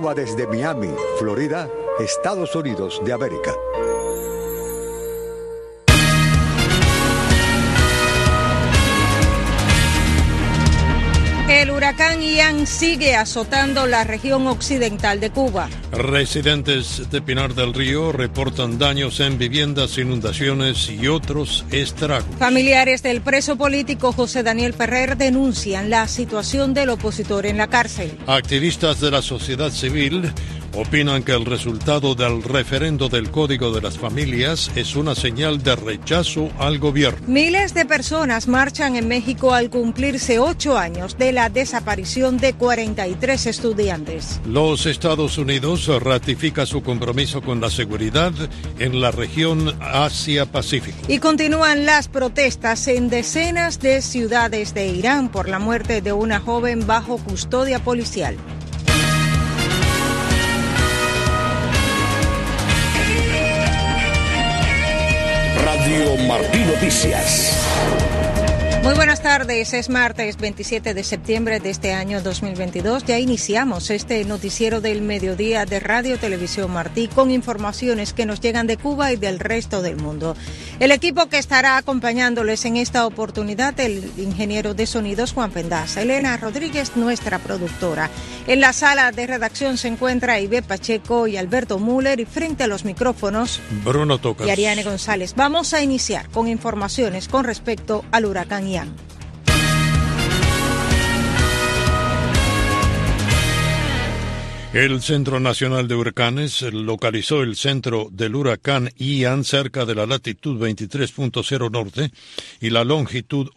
Cuba desde Miami, Florida, Estados Unidos de América. El huracán Ian sigue azotando la región occidental de Cuba. Residentes de Pinar del Río reportan daños en viviendas, inundaciones y otros estragos. Familiares del preso político José Daniel Ferrer denuncian la situación del opositor en la cárcel. Activistas de la sociedad civil opinan que el resultado del referendo del Código de las Familias es una señal de rechazo al gobierno. Miles de personas marchan en México al cumplirse 8 años de la desaparición de 43 estudiantes. Los Estados Unidos ratifica su compromiso con la seguridad en la región Asia-Pacífico. Y continúan las protestas en decenas de ciudades de Irán por la muerte de una joven bajo custodia policial. Radio Martí Noticias. Muy buenas tardes, es martes 27 de septiembre de este año 2022. Ya iniciamos este noticiero del mediodía de Radio Televisión Martí con informaciones que nos llegan de Cuba y del resto del mundo. El equipo que estará acompañándoles en esta oportunidad, el ingeniero de sonidos Juan Pendaza, Elena Rodríguez, nuestra productora. En la sala de redacción se encuentra Ibe Pacheco y Alberto Müller, y frente a los micrófonos Bruno Tocas y Ariane González. Vamos a iniciar con informaciones con respecto al huracán Ian. El Centro Nacional de Huracanes localizó el centro del huracán Ian cerca de la latitud 23.0 norte y la longitud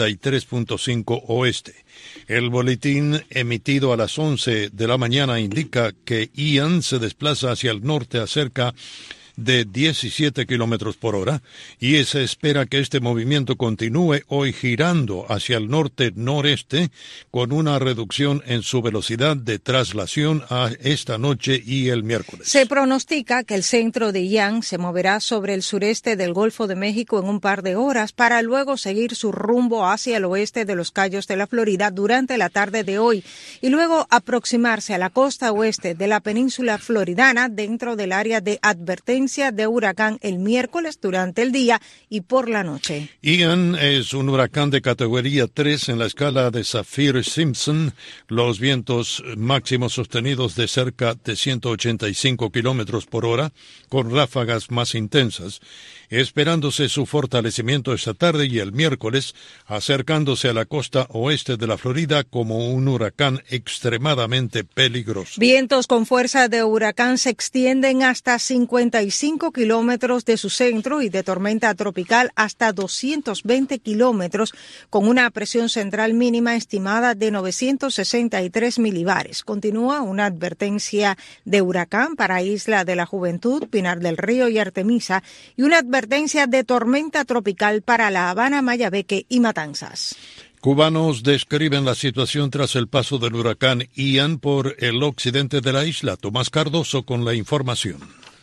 83.5 oeste. El boletín emitido a las 11 de la mañana indica que Ian se desplaza hacia el norte a cerca de 17 kilómetros por hora y se espera que este movimiento continúe hoy girando hacia el norte-noreste con una reducción en su velocidad de traslación a esta noche y el miércoles. Se pronostica que el centro de Ian se moverá sobre el sureste del Golfo de México en un par de horas para luego seguir su rumbo hacia el oeste de los Cayos de la Florida durante la tarde de hoy y luego aproximarse a la costa oeste de la península floridana dentro del área de advertencia de huracán el miércoles durante el día y por la noche. Ian es un huracán de categoría 3 en la escala de Saffir-Simpson, los vientos máximos sostenidos de cerca de 185 kilómetros por hora, con ráfagas más intensas, esperándose su fortalecimiento esta tarde y el miércoles, acercándose a la costa oeste de la Florida como un huracán extremadamente peligroso. Vientos con fuerza de huracán se extienden hasta 55 kilómetros de su centro y de tormenta tropical hasta 220 kilómetros, con una presión central mínima estimada de 963 milibares. Continúa una advertencia de huracán para Isla de la Juventud, Pinar del Río y Artemisa, y una advertencia de tormenta tropical para La Habana, Mayabeque y Matanzas. Cubanos describen la situación tras el paso del huracán Ian por el occidente de la isla. Tomás Cardoso con la información.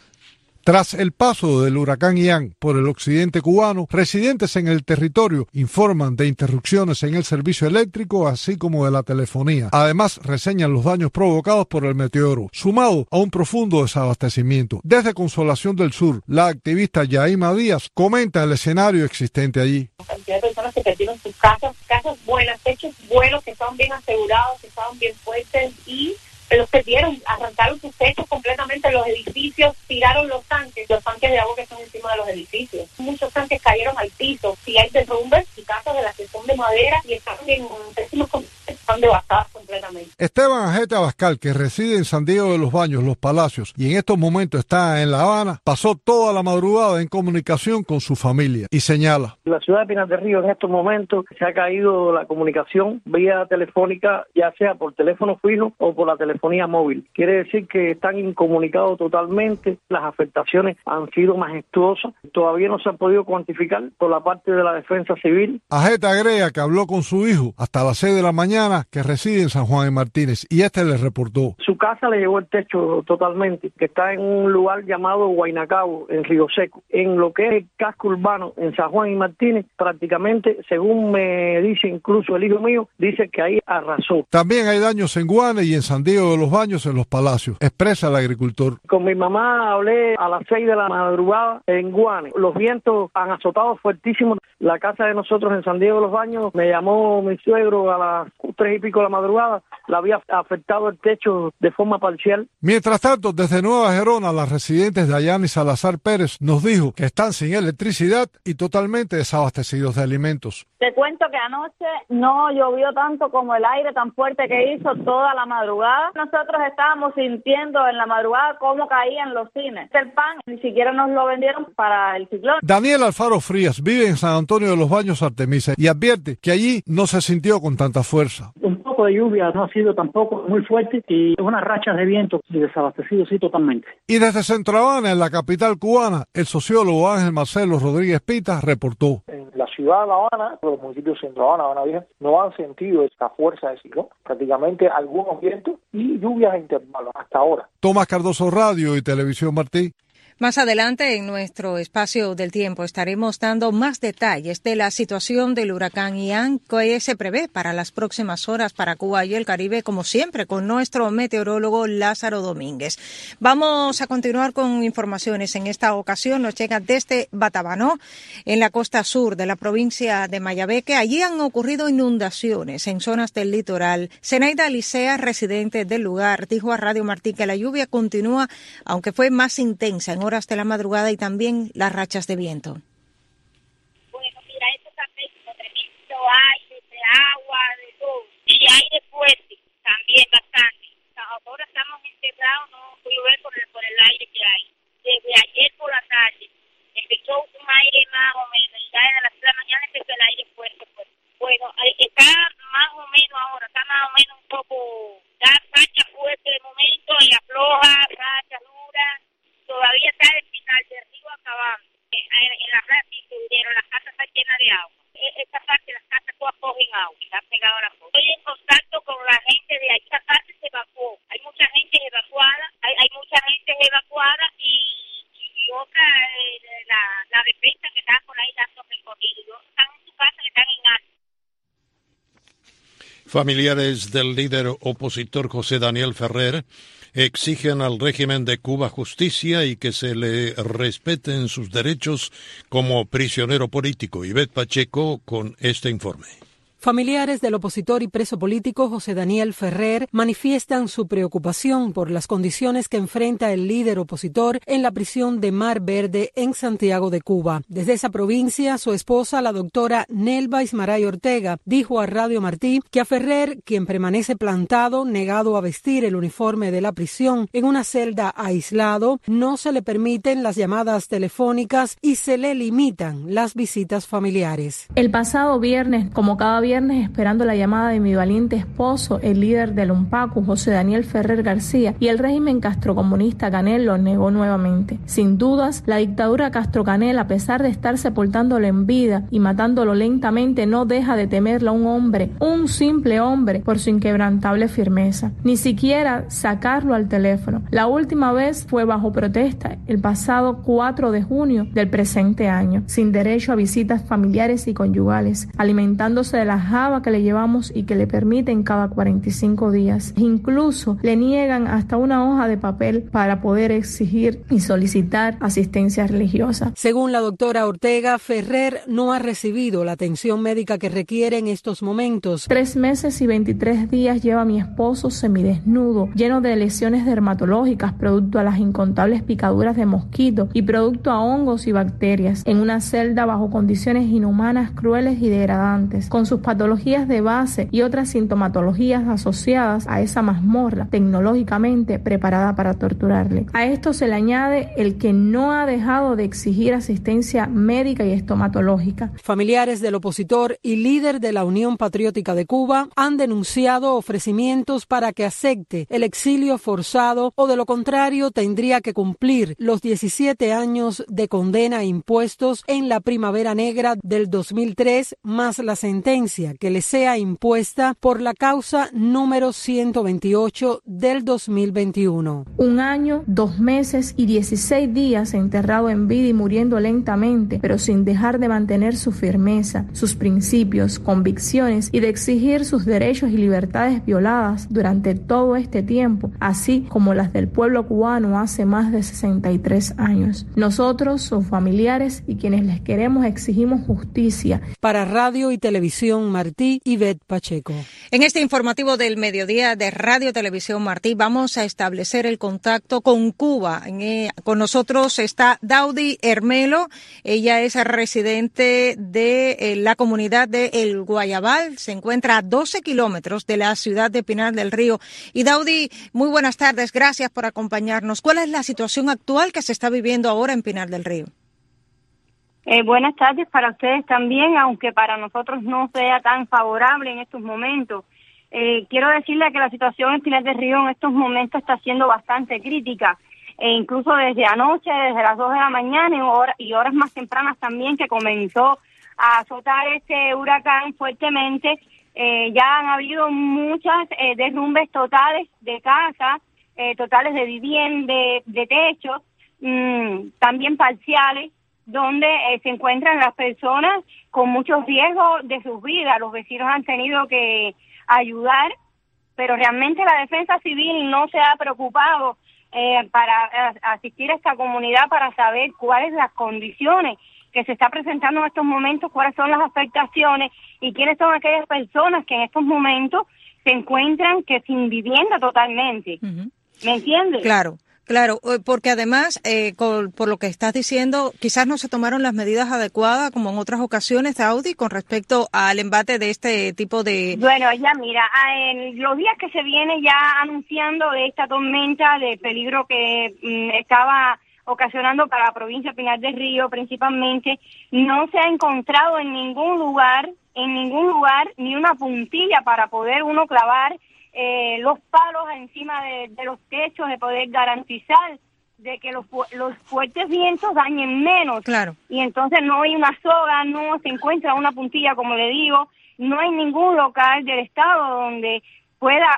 Tras el paso del huracán Ian por el occidente cubano, residentes en el territorio informan de interrupciones en el servicio eléctrico, así como de la telefonía. Además, reseñan los daños provocados por el meteoro, sumado a un profundo desabastecimiento. Desde Consolación del Sur, la activista Yaima Díaz comenta el escenario existente allí. La cantidad de personas que perdieron sus casas buenas, techos buenos, que estaban bien asegurados, que estaban bien fuertes y los perdieron, arrancaron sus techos completamente, los edificios, tiraron los tanques de agua que están encima de los edificios. Muchos tanques cayeron al piso, si hay derrumbes y casas de las que son de madera y están en pésimos condiciones, están devastadas completamente. Esteban Ajete Abascal, que reside en San Diego de los Baños, Los Palacios, y en estos momentos está en La Habana, pasó toda la madrugada en comunicación con su familia y señala. En la ciudad de Pinar del Río en estos momentos se ha caído la comunicación vía telefónica, ya sea por teléfono fijo o por la telefonía móvil. Quiere decir que están incomunicados totalmente, las afectaciones han sido majestuosas, todavía no se han podido cuantificar por la parte de la defensa civil. Ajete agrega que habló con su hijo hasta las 6 de la mañana, que reside en San San Juan y Martínez, y le reportó. Su casa le llevó el techo totalmente, que está en un lugar llamado Guaynacabo, en Río Seco. En lo que es el casco urbano, en San Juan y Martínez, prácticamente, según me dice incluso el hijo mío, dice que ahí arrasó. También hay daños en Guane y en San Diego de los Baños, en Los Palacios, expresa el agricultor. Con mi mamá hablé a las 6 de la madrugada en Guane. Los vientos han azotado fuertísimo. La casa de nosotros en San Diego de los Baños, me llamó mi suegro a las 3 y pico de la madrugada, la había afectado el techo de forma parcial. Mientras tanto, desde Nueva Gerona, las residentes de Ayani Salazar Pérez nos dijo que están sin electricidad y totalmente desabastecidos de alimentos. Te cuento que anoche no llovió tanto como el aire tan fuerte que hizo toda la madrugada. Nosotros estábamos sintiendo en la madrugada cómo caían los cines. El pan ni siquiera nos lo vendieron para el ciclón. Daniel Alfaro Frías vive en San Antonio de los Baños, Artemisa, y advierte que allí no se sintió con tanta fuerza. Un poco de lluvia, no ha sido tampoco muy fuerte, y unas rachas de viento y desabastecidos sí totalmente. Y desde Centro Habana, en la capital cubana, el sociólogo Ángel Marcelo Rodríguez Pita reportó. En la ciudad de La Habana, los municipios de Centro Habana, Habana Vieja, no han sentido esta fuerza de ciclón. Prácticamente algunos vientos y lluvias a intervalos hasta ahora. Tomás Cardoso, Radio y Televisión Martí. Más adelante en nuestro espacio del tiempo estaremos dando más detalles de la situación del huracán Ian que se prevé para las próximas horas para Cuba y el Caribe, como siempre, con nuestro meteorólogo Lázaro Domínguez. Vamos a continuar con informaciones. En esta ocasión nos llega desde Batabanó, en la costa sur de la provincia de Mayabeque. Allí han ocurrido inundaciones en zonas del litoral. Zenaida Licea, residente del lugar, dijo a Radio Martí que la lluvia continúa, aunque fue más intensa en horas de la madrugada, y también las rachas de viento. Bueno, mira, esto está pésimo, tremendo aire, de agua, de todo. Y aire fuerte, también bastante. Ahora estamos encerrados, no puedo ver por el aire que hay. Desde ayer por la tarde empezó un aire más o menos, ya de las 3 de la mañana empezó el aire fuerte. Bueno, está más o menos ahora, está más o menos un poco, da racha fuerte de momento, y afloja, racha dura. Todavía está el final de río acabando. En la raza pero la casa está llena de agua. Esta parte de las casas todas cogen agua, está pegado a la costa. Estoy en contacto con la gente de ahí. Esta parte se evacuó. Hay mucha gente evacuada, hay mucha gente evacuada y otra, la defensa que está por ahí dando recorrido. Y otros están en su casa, que están en alto. Familiares del líder opositor José Daniel Ferrer exigen al régimen de Cuba justicia y que se le respeten sus derechos como prisionero político. Ivette Pacheco con este informe. Familiares del opositor y preso político José Daniel Ferrer manifiestan su preocupación por las condiciones que enfrenta el líder opositor en la prisión de Mar Verde en Santiago de Cuba. Desde esa provincia, su esposa, la doctora Nelva Ismaray Ortega, dijo a Radio Martí que a Ferrer, quien permanece plantado, negado a vestir el uniforme de la prisión, en una celda aislado, no se le permiten las llamadas telefónicas y se le limitan las visitas familiares. El pasado viernes, como cada viernes, esperando la llamada de mi valiente esposo, el líder del UNPACU, José Daniel Ferrer García, y el régimen castrocomunista Canel lo negó nuevamente. Sin dudas, la dictadura Castro-Canel, a pesar de estar sepultándolo en vida y matándolo lentamente, no deja de temerlo a un hombre, un simple hombre, por su inquebrantable firmeza. Ni siquiera sacarlo al teléfono. La última vez fue bajo protesta el pasado 4 de junio del presente año, sin derecho a visitas familiares y conyugales, alimentándose de la java que le llevamos y que le permiten cada 45 días. Incluso le niegan hasta una hoja de papel para poder exigir y solicitar asistencia religiosa. Según la doctora Ortega, Ferrer no ha recibido la atención médica que requiere en estos momentos. 3 meses y 23 días lleva mi esposo semidesnudo, lleno de lesiones dermatológicas producto a las incontables picaduras de mosquitos y producto a hongos y bacterias, en una celda bajo condiciones inhumanas, crueles y degradantes, con sus patologías de base y otras sintomatologías asociadas a esa mazmorra tecnológicamente preparada para torturarle. A esto se le añade el que no ha dejado de exigir asistencia médica y estomatológica. Familiares del opositor y líder de la Unión Patriótica de Cuba han denunciado ofrecimientos para que acepte el exilio forzado o de lo contrario tendría que cumplir los 17 años de condena impuestos en la Primavera Negra del 2003 más la sentencia sentencia que le sea impuesta por la causa número 128 del 2021. 1 año, 2 meses y 16 días enterrado en vida y muriendo lentamente, pero sin dejar de mantener su firmeza, sus principios, convicciones y de exigir sus derechos y libertades violadas durante todo este tiempo, así como las del pueblo cubano hace más de 63 años. Nosotros, sus familiares y quienes les queremos, exigimos justicia. Para Radio y Televisión Martí, Ivette Pacheco. En este informativo del mediodía de Radio Televisión Martí vamos a establecer el contacto con Cuba. Con nosotros está Daudy Hermelo. Ella es residente de la comunidad de El Guayabal. Se encuentra a 12 kilómetros de la ciudad de Pinar del Río. Y Daudy, muy buenas tardes. Gracias por acompañarnos. ¿Cuál es la situación actual que se está viviendo ahora en Pinar del Río? Buenas tardes para ustedes también, aunque para nosotros no sea tan favorable en estos momentos. Quiero decirle que la situación en Pinar del Río en estos momentos está siendo bastante crítica, incluso desde anoche, desde las 2 de la mañana y horas más tempranas también, que comenzó a azotar este huracán fuertemente. Ya han habido muchas derrumbes totales de casas, totales de vivienda, de techos, también parciales, donde se encuentran las personas con muchos riesgos de sus vidas. Los vecinos han tenido que ayudar, pero realmente la defensa civil no se ha preocupado para asistir a esta comunidad para saber cuáles son las condiciones que se está presentando en estos momentos, cuáles son las afectaciones y quiénes son aquellas personas que en estos momentos se encuentran que sin vivienda totalmente. Uh-huh. ¿Me entiendes? Claro. Claro, porque además, por lo que estás diciendo, quizás no se tomaron las medidas adecuadas como en otras ocasiones, Daudy, con respecto al embate de este tipo de... Bueno, ya mira, en los días que se viene ya anunciando de esta tormenta de peligro que estaba ocasionando para la provincia de Pinar del Río principalmente, no se ha encontrado en ningún lugar, ni una puntilla para poder uno clavar los palos encima de los techos, de poder garantizar de que los fuertes vientos dañen menos. Claro. Y entonces no hay una soga, no se encuentra una puntilla, como le digo, no hay ningún local del Estado donde pueda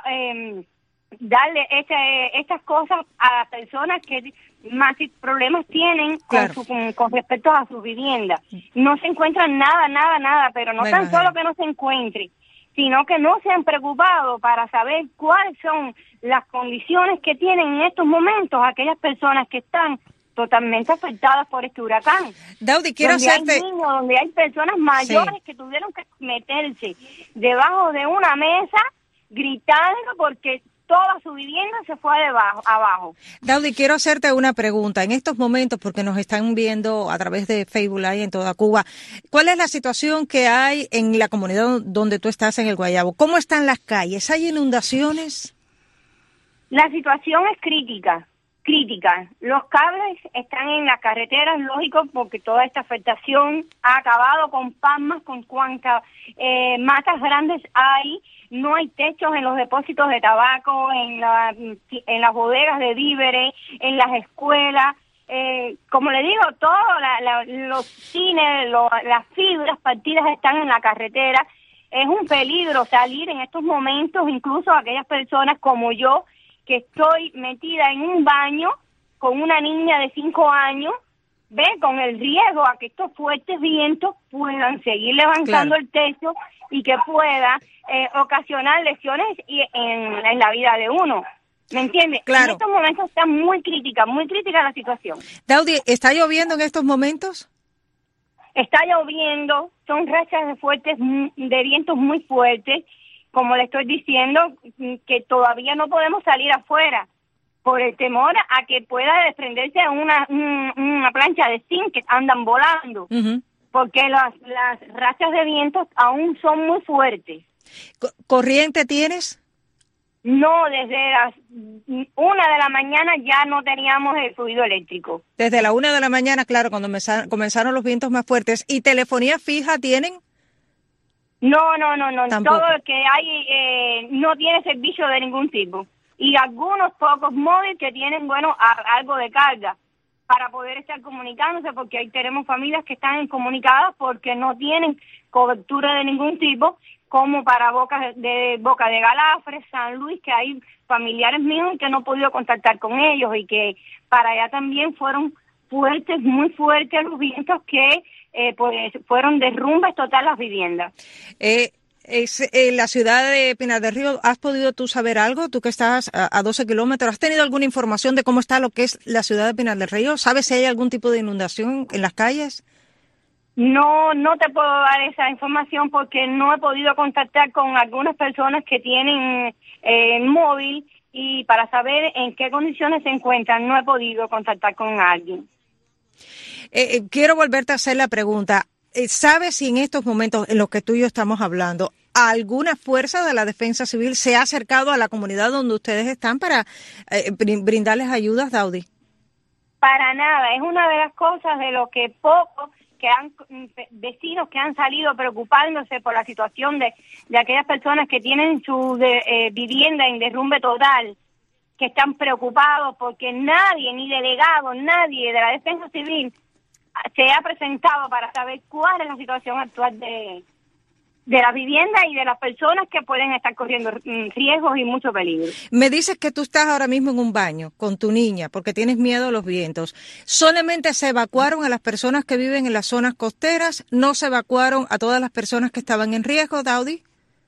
darle estas cosas a las personas que más problemas tienen claro. con respecto a sus viviendas. No se encuentra nada, pero no tan solo que no se encuentre, sino que no se han preocupado para saber cuáles son las condiciones que tienen en estos momentos aquellas personas que están totalmente afectadas por este huracán. Daudy, quiero hacerte... Hay niños, donde hay personas mayores que tuvieron que meterse debajo de una mesa gritando porque toda su vivienda se fue abajo. Daudy, quiero hacerte una pregunta. En estos momentos, porque nos están viendo a través de Facebook Live en toda Cuba, ¿cuál es la situación que hay en la comunidad donde tú estás, en el Guayabo? ¿Cómo están las calles? ¿Hay inundaciones? La situación es crítica. Los cables están en las carreteras, lógico, porque toda esta afectación ha acabado con palmas, con cuantas matas grandes hay. No hay techos en los depósitos de tabaco, en las bodegas de víveres, en las escuelas. Como le digo, los cines, las fibras partidas están en la carretera. Es un peligro salir en estos momentos, incluso aquellas personas como yo, que estoy metida en un baño con una niña de 5 años, con el riesgo a que estos fuertes vientos puedan seguir levantando el techo y que pueda ocasionar lesiones en la vida de uno. ¿Me entiendes? Claro. En estos momentos está muy crítica la situación. Daudy, ¿está lloviendo en estos momentos? Está lloviendo, son rachas de vientos muy fuertes, como le estoy diciendo, que todavía no podemos salir afuera por el temor a que pueda desprenderse una plancha de zinc que andan volando, porque las rachas de vientos aún son muy fuertes. ¿Corriente tienes? No, desde las 1 de la mañana ya no teníamos el fluido eléctrico. Desde la 1 de la mañana, claro, cuando comenzaron los vientos más fuertes. ¿Y telefonía fija tienen? No. Tampoco. Todo lo que hay no tiene servicio de ningún tipo. Y algunos pocos móviles que tienen, algo de carga. para poder estar comunicándose, porque ahí tenemos familias que están incomunicadas porque no tienen cobertura de ningún tipo, como para Boca de Galafre, San Luis, que hay familiares míos que no he podido contactar con ellos, y que para allá también fueron fuertes, muy fuertes los vientos que pues fueron derrumbes total las viviendas. La ciudad de Pinar del Río, ¿has podido tú saber algo? Tú que estás a 12 kilómetros, ¿has tenido alguna información de cómo está lo que es la ciudad de Pinar del Río? ¿Sabes si hay algún tipo de inundación en las calles? No te puedo dar esa información porque no he podido contactar con algunas personas que tienen móvil, y para saber en qué condiciones se encuentran no he podido contactar con alguien. Quiero volverte a hacer la pregunta. ¿Sabes si en estos momentos en los que tú y yo estamos hablando, alguna fuerza de la Defensa Civil se ha acercado a la comunidad donde ustedes están para brindarles ayudas, Daudy? Para nada, es una de las cosas de lo que pocos vecinos que han salido preocupándose por la situación de aquellas personas que tienen su vivienda en derrumbe total, que están preocupados porque nadie, ni delegado, nadie de la Defensa Civil se ha presentado para saber cuál es la situación actual de la vivienda y de las personas que pueden estar corriendo riesgos y mucho peligro. Me dices que tú estás ahora mismo en un baño con tu niña porque tienes miedo a los vientos. ¿Solamente se evacuaron a las personas que viven en las zonas costeras? ¿No se evacuaron a todas las personas que estaban en riesgo, Daudy?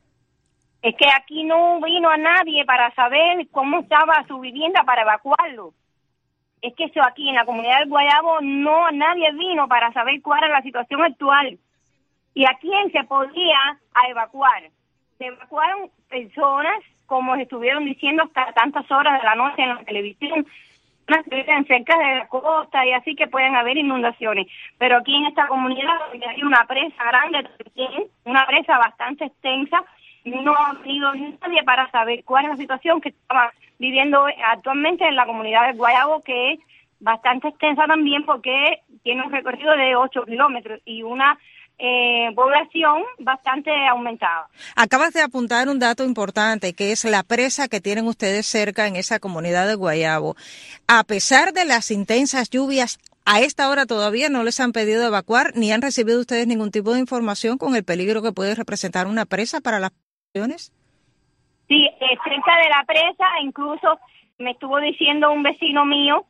Es que aquí no vino a nadie para saber cómo estaba su vivienda para evacuarlo. Es que eso aquí en la comunidad del Guayabo nadie vino para saber cuál era la situación actual. ¿Y a quién se podía evacuar? Se evacuaron personas, como estuvieron diciendo hasta tantas horas de la noche en la televisión, que viven cerca de la costa y así, que pueden haber inundaciones. Pero aquí en esta comunidad hay una presa grande, una presa bastante extensa, no ha venido nadie para saber cuál es la situación que estaba viviendo actualmente en la comunidad del Guayabo, que es bastante extensa también porque tiene un recorrido de 8 kilómetros y una población bastante aumentada. Acabas de apuntar un dato importante, que es la presa que tienen ustedes cerca en esa comunidad de Guayabo. A pesar de las intensas lluvias, a esta hora todavía no les han pedido evacuar, ni han recibido ustedes ningún tipo de información con el peligro que puede representar una presa para las poblaciones. Sí, cerca de la presa, incluso me estuvo diciendo un vecino mío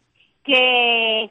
que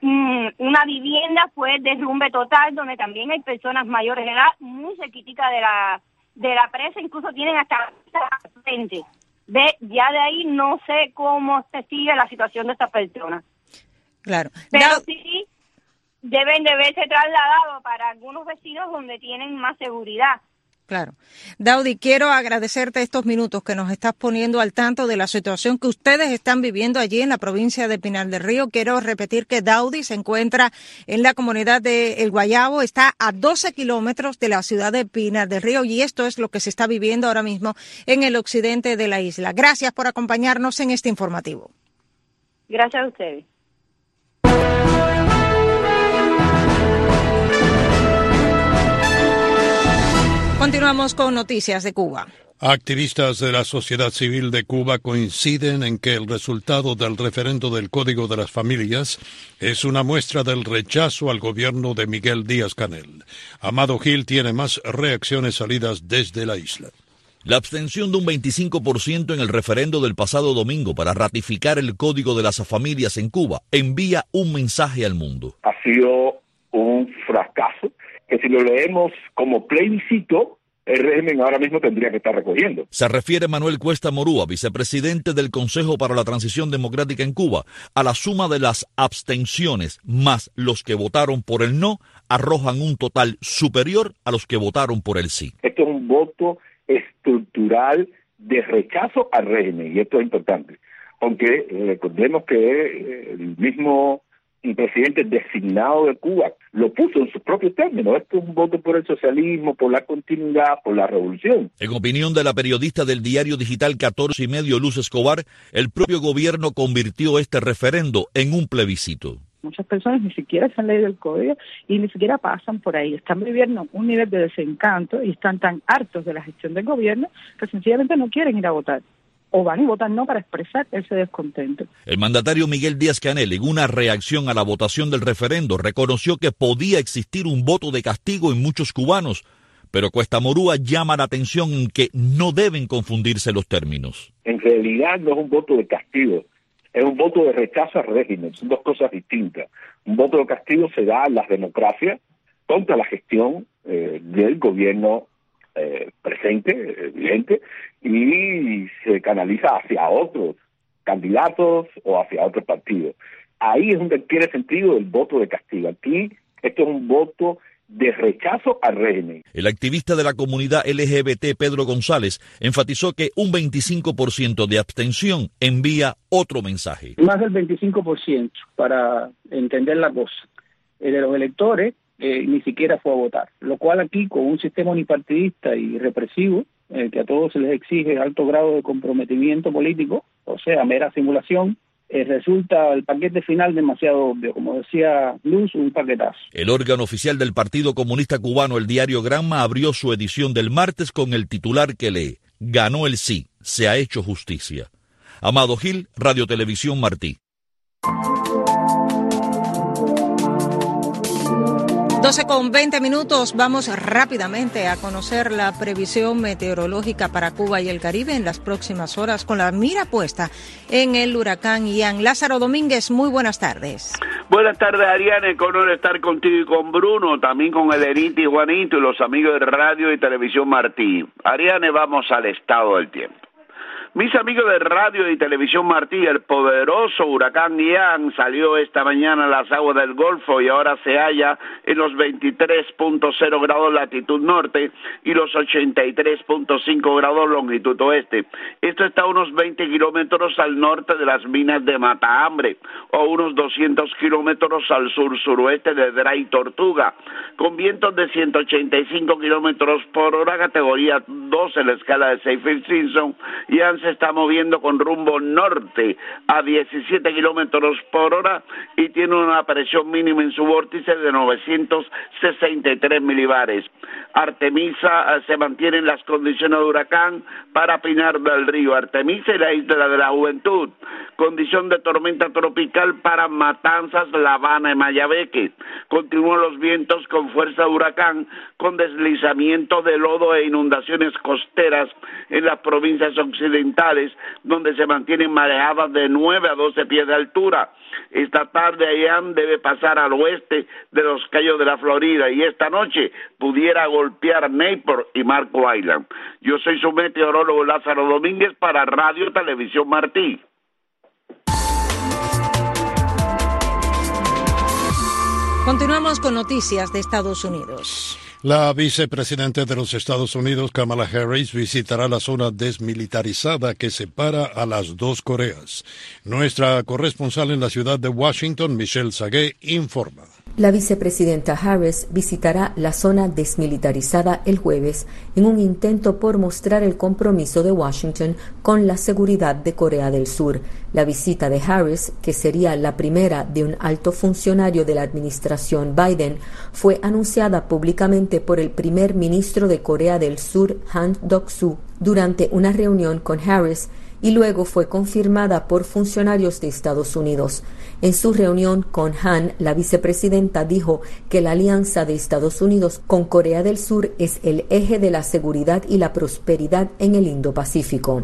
una vivienda fue derrumbe total, donde también hay personas mayores de edad, muy cerquitica de la presa, incluso tienen hasta frente. Ya de ahí no sé cómo se sigue la situación de estas personas. Claro. Pero sí deben de verse trasladados para algunos vecinos donde tienen más seguridad. Claro. Daudy, quiero agradecerte estos minutos que nos estás poniendo al tanto de la situación que ustedes están viviendo allí en la provincia de Pinar del Río. Quiero repetir que Daudy se encuentra en la comunidad de El Guayabo, está a 12 kilómetros de la ciudad de Pinar del Río, y esto es lo que se está viviendo ahora mismo en el occidente de la isla. Gracias por acompañarnos en este informativo. Gracias a ustedes. Continuamos con noticias de Cuba. Activistas de la sociedad civil de Cuba coinciden en que el resultado del referendo del Código de las Familias es una muestra del rechazo al gobierno de Miguel Díaz-Canel. Amado Gil tiene más reacciones salidas desde la isla. La abstención de un 25% en el referendo del pasado domingo para ratificar el Código de las Familias en Cuba envía un mensaje al mundo. Ha sido un fracaso que, si lo leemos como plebiscito, el régimen ahora mismo tendría que estar recogiendo. Se refiere Manuel Cuesta Morúa, vicepresidente del Consejo para la Transición Democrática en Cuba, a la suma de las abstenciones más los que votaron por el no, arrojan un total superior a los que votaron por el sí. Esto es un voto estructural de rechazo al régimen, y esto es importante, aunque recordemos que el mismo presidente designado de Cuba lo puso en sus propios términos. Esto es un voto por el socialismo, por la continuidad, por la revolución. En opinión de la periodista del diario digital 14 y medio, Luz Escobar, el propio gobierno convirtió este referendo en un plebiscito. Muchas personas ni siquiera se han leído el código y ni siquiera pasan por ahí. Están viviendo un nivel de desencanto y están tan hartos de la gestión del gobierno que sencillamente no quieren ir a votar. o van y votan no para expresar ese descontento. El mandatario Miguel Díaz-Canel, en una reacción a la votación del referendo, reconoció que podía existir un voto de castigo en muchos cubanos, pero Cuesta Morúa llama la atención en que no deben confundirse los términos. En realidad no es un voto de castigo, es un voto de rechazo al régimen, son dos cosas distintas. Un voto de castigo se da en las democracias contra la gestión del gobierno presente, vigente, y se canaliza hacia otros candidatos o hacia otros partidos. Ahí es donde tiene sentido el voto de castigo. Aquí esto es un voto de rechazo al régimen. El activista de la comunidad LGBT, Pedro González, enfatizó que un 25% de abstención envía otro mensaje. Más del 25%, para entender la cosa, de los electores ni siquiera fue a votar, lo cual aquí con un sistema unipartidista y represivo, que a todos se les exige alto grado de comprometimiento político, o sea, mera simulación, resulta el paquete final demasiado obvio, como decía Luz, un paquetazo. El órgano oficial del Partido Comunista Cubano, el diario Granma, abrió su edición del martes con el titular que lee: ganó el sí, se ha hecho justicia. Amado Gil, Radio Televisión Martí. 12:20, vamos rápidamente a conocer la previsión meteorológica para Cuba y el Caribe en las próximas horas, con la mira puesta en el huracán Ian. Lázaro Domínguez, muy buenas tardes. Buenas tardes, Ariane, con honor estar contigo y con Bruno, también con Elenita y Juanito y los amigos de Radio y Televisión Martí. Ariane, vamos al estado del tiempo. Mis amigos de Radio y Televisión Martí, el poderoso huracán Ian salió esta mañana a las aguas del Golfo y ahora se halla en los 23.0 grados latitud norte y los 83.5 grados longitud oeste. Esto está a unos 20 kilómetros al norte de las minas de Matahambre o unos 200 kilómetros al sur-suroeste de Dray Tortuga, con vientos de 185 kilómetros por hora, categoría 2 en la escala de Saffir-Simpson. Ian se está moviendo con rumbo norte a 17 kilómetros por hora y tiene una presión mínima en su vórtice de 963 milibares. Artemisa se mantiene en las condiciones de huracán para Pinar del Río. Artemisa y la Isla de la Juventud. Condición de tormenta tropical para Matanzas, La Habana y Mayabeque. Continúan los vientos con fuerza de huracán, con deslizamiento de lodo e inundaciones costeras en las provincias occidentales, donde se mantienen marejadas de 9 a 12 pies de altura. Esta tarde Ian debe pasar al oeste de los Cayos de la Florida y esta noche pudiera golpear Newport y Marco Island. Yo soy su meteorólogo Lázaro Domínguez para Radio Televisión Martí. Continuamos con noticias de Estados Unidos. La vicepresidenta de los Estados Unidos, Kamala Harris, visitará la zona desmilitarizada que separa a las dos Coreas. Nuestra corresponsal en la ciudad de Washington, Michelle Sagué, informa. La vicepresidenta Harris visitará la zona desmilitarizada el jueves en un intento por mostrar el compromiso de Washington con la seguridad de Corea del Sur. La visita de Harris, que sería la primera de un alto funcionario de la administración Biden, fue anunciada públicamente por el primer ministro de Corea del Sur, Han Duck-soo, durante una reunión con Harris, y luego fue confirmada por funcionarios de Estados Unidos. En su reunión con Han, la vicepresidenta dijo que la alianza de Estados Unidos con Corea del Sur es el eje de la seguridad y la prosperidad en el Indo-Pacífico.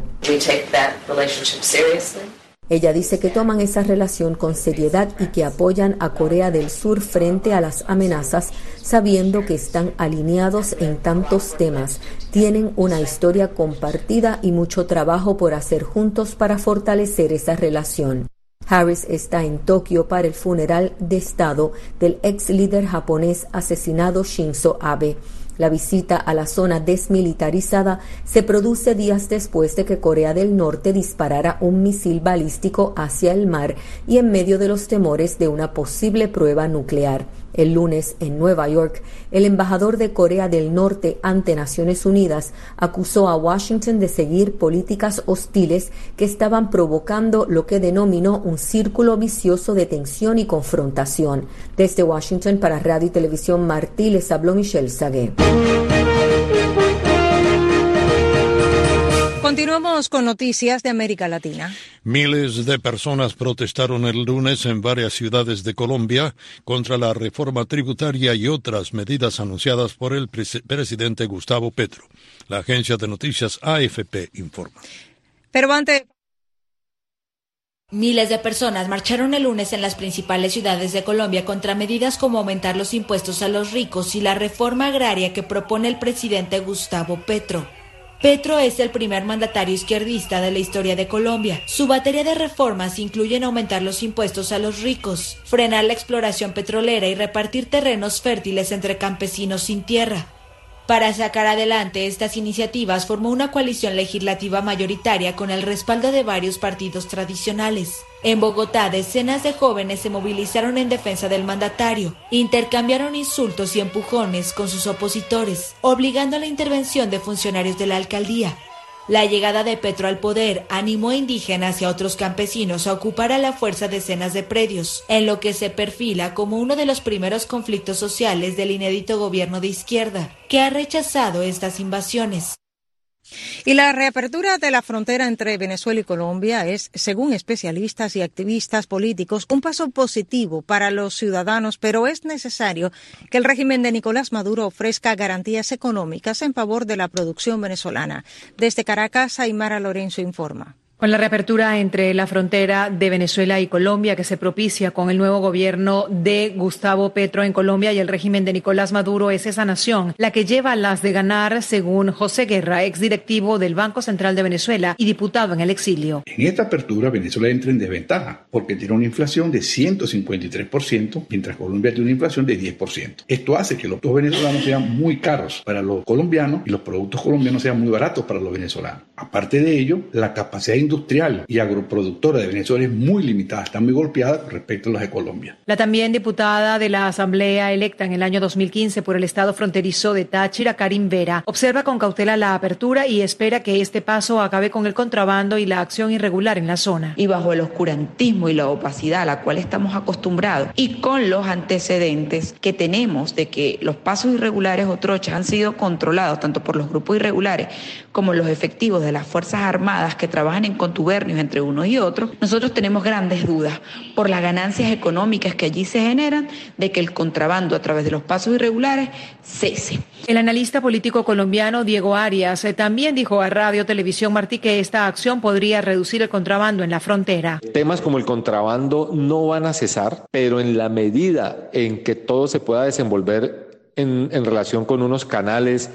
Ella dice que toman esa relación con seriedad y que apoyan a Corea del Sur frente a las amenazas, sabiendo que están alineados en tantos temas, tienen una historia compartida y mucho trabajo por hacer juntos para fortalecer esa relación. Harris está en Tokio para el funeral de Estado del ex líder japonés asesinado Shinzo Abe. La visita a la zona desmilitarizada se produce días después de que Corea del Norte disparara un misil balístico hacia el mar y en medio de los temores de una posible prueba nuclear. El lunes, en Nueva York, el embajador de Corea del Norte ante Naciones Unidas acusó a Washington de seguir políticas hostiles que estaban provocando lo que denominó un círculo vicioso de tensión y confrontación. Desde Washington para Radio y Televisión Martí les habló Michelle Sagué. Continuamos con noticias de América Latina. Miles de personas protestaron el lunes en varias ciudades de Colombia contra la reforma tributaria y otras medidas anunciadas por el presidente Gustavo Petro. La agencia de noticias AFP informa. Pero antes... Miles de personas marcharon el lunes en las principales ciudades de Colombia contra medidas como aumentar los impuestos a los ricos y la reforma agraria que propone el presidente Gustavo Petro. Petro es el primer mandatario izquierdista de la historia de Colombia. Su batería de reformas incluyen aumentar los impuestos a los ricos, frenar la exploración petrolera y repartir terrenos fértiles entre campesinos sin tierra. Para sacar adelante estas iniciativas formó una coalición legislativa mayoritaria con el respaldo de varios partidos tradicionales. En Bogotá, decenas de jóvenes se movilizaron en defensa del mandatario, intercambiaron insultos y empujones con sus opositores, obligando a la intervención de funcionarios de la alcaldía. La llegada de Petro al poder animó a indígenas y a otros campesinos a ocupar a la fuerza decenas de predios, en lo que se perfila como uno de los primeros conflictos sociales del inédito gobierno de izquierda, que ha rechazado estas invasiones. Y la reapertura de la frontera entre Venezuela y Colombia es, según especialistas y activistas políticos, un paso positivo para los ciudadanos, pero es necesario que el régimen de Nicolás Maduro ofrezca garantías económicas en favor de la producción venezolana. Desde Caracas, Aymara Lorenzo informa. Con la reapertura entre la frontera de Venezuela y Colombia que se propicia con el nuevo gobierno de Gustavo Petro en Colombia y el régimen de Nicolás Maduro, es esa nación la que lleva las de ganar, según José Guerra, exdirectivo del Banco Central de Venezuela y diputado en el exilio. En esta apertura Venezuela entra en desventaja porque tiene una inflación de 153%, mientras Colombia tiene una inflación de 10%. Esto hace que los productos venezolanos sean muy caros para los colombianos y los productos colombinos sean muy baratos para los venezolanos. Aparte de ello, la capacidad industrial y agroproductora de Venezuela es muy limitada, está muy golpeada con respecto a las de Colombia. La también diputada de la Asamblea electa en el año 2015 por el estado fronterizo de Táchira, Karin Vera, observa con cautela la apertura y espera que este paso acabe con el contrabando y la acción irregular en la zona. Y bajo el oscurantismo y la opacidad a la cual estamos acostumbrados y con los antecedentes que tenemos de que los pasos irregulares o trochas han sido controlados tanto por los grupos irregulares como los efectivos de las Fuerzas Armadas que trabajan en contubernios entre unos y otros, nosotros tenemos grandes dudas por las ganancias económicas que allí se generan de que el contrabando a través de los pasos irregulares cese. El analista político colombiano Diego Arias también dijo a Radio Televisión Martí que esta acción podría reducir el contrabando en la frontera. Temas como el contrabando no van a cesar, pero en la medida en que todo se pueda desenvolver en relación con unos canales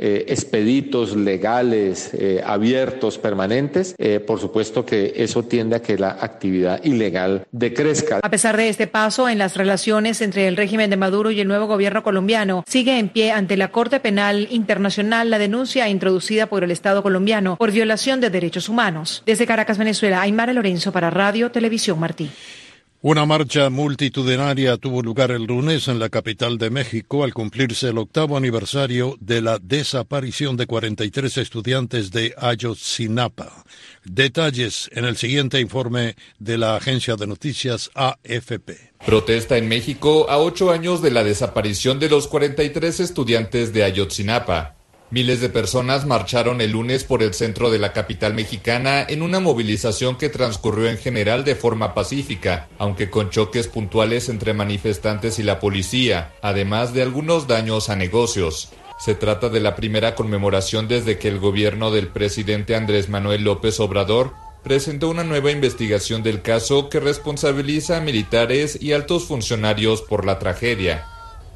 expeditos, legales, abiertos, permanentes, por supuesto que eso tiende a que la actividad ilegal decrezca. A pesar de este paso en las relaciones entre el régimen de Maduro y el nuevo gobierno colombiano, sigue en pie ante la Corte Penal Internacional la denuncia introducida por el Estado colombiano por violación de derechos humanos. Desde Caracas, Venezuela, Aymara Lorenzo para Radio Televisión Martí. Una marcha multitudinaria tuvo lugar el lunes en la capital de México al cumplirse el 8º aniversario de la desaparición de 43 estudiantes de Ayotzinapa. Detalles en el siguiente informe de la agencia de noticias AFP. Protesta en México a 8 años de la desaparición de los 43 estudiantes de Ayotzinapa. Miles de personas marcharon el lunes por el centro de la capital mexicana en una movilización que transcurrió en general de forma pacífica, aunque con choques puntuales entre manifestantes y la policía, además de algunos daños a negocios. Se trata de la primera conmemoración desde que el gobierno del presidente Andrés Manuel López Obrador presentó una nueva investigación del caso que responsabiliza a militares y altos funcionarios por la tragedia.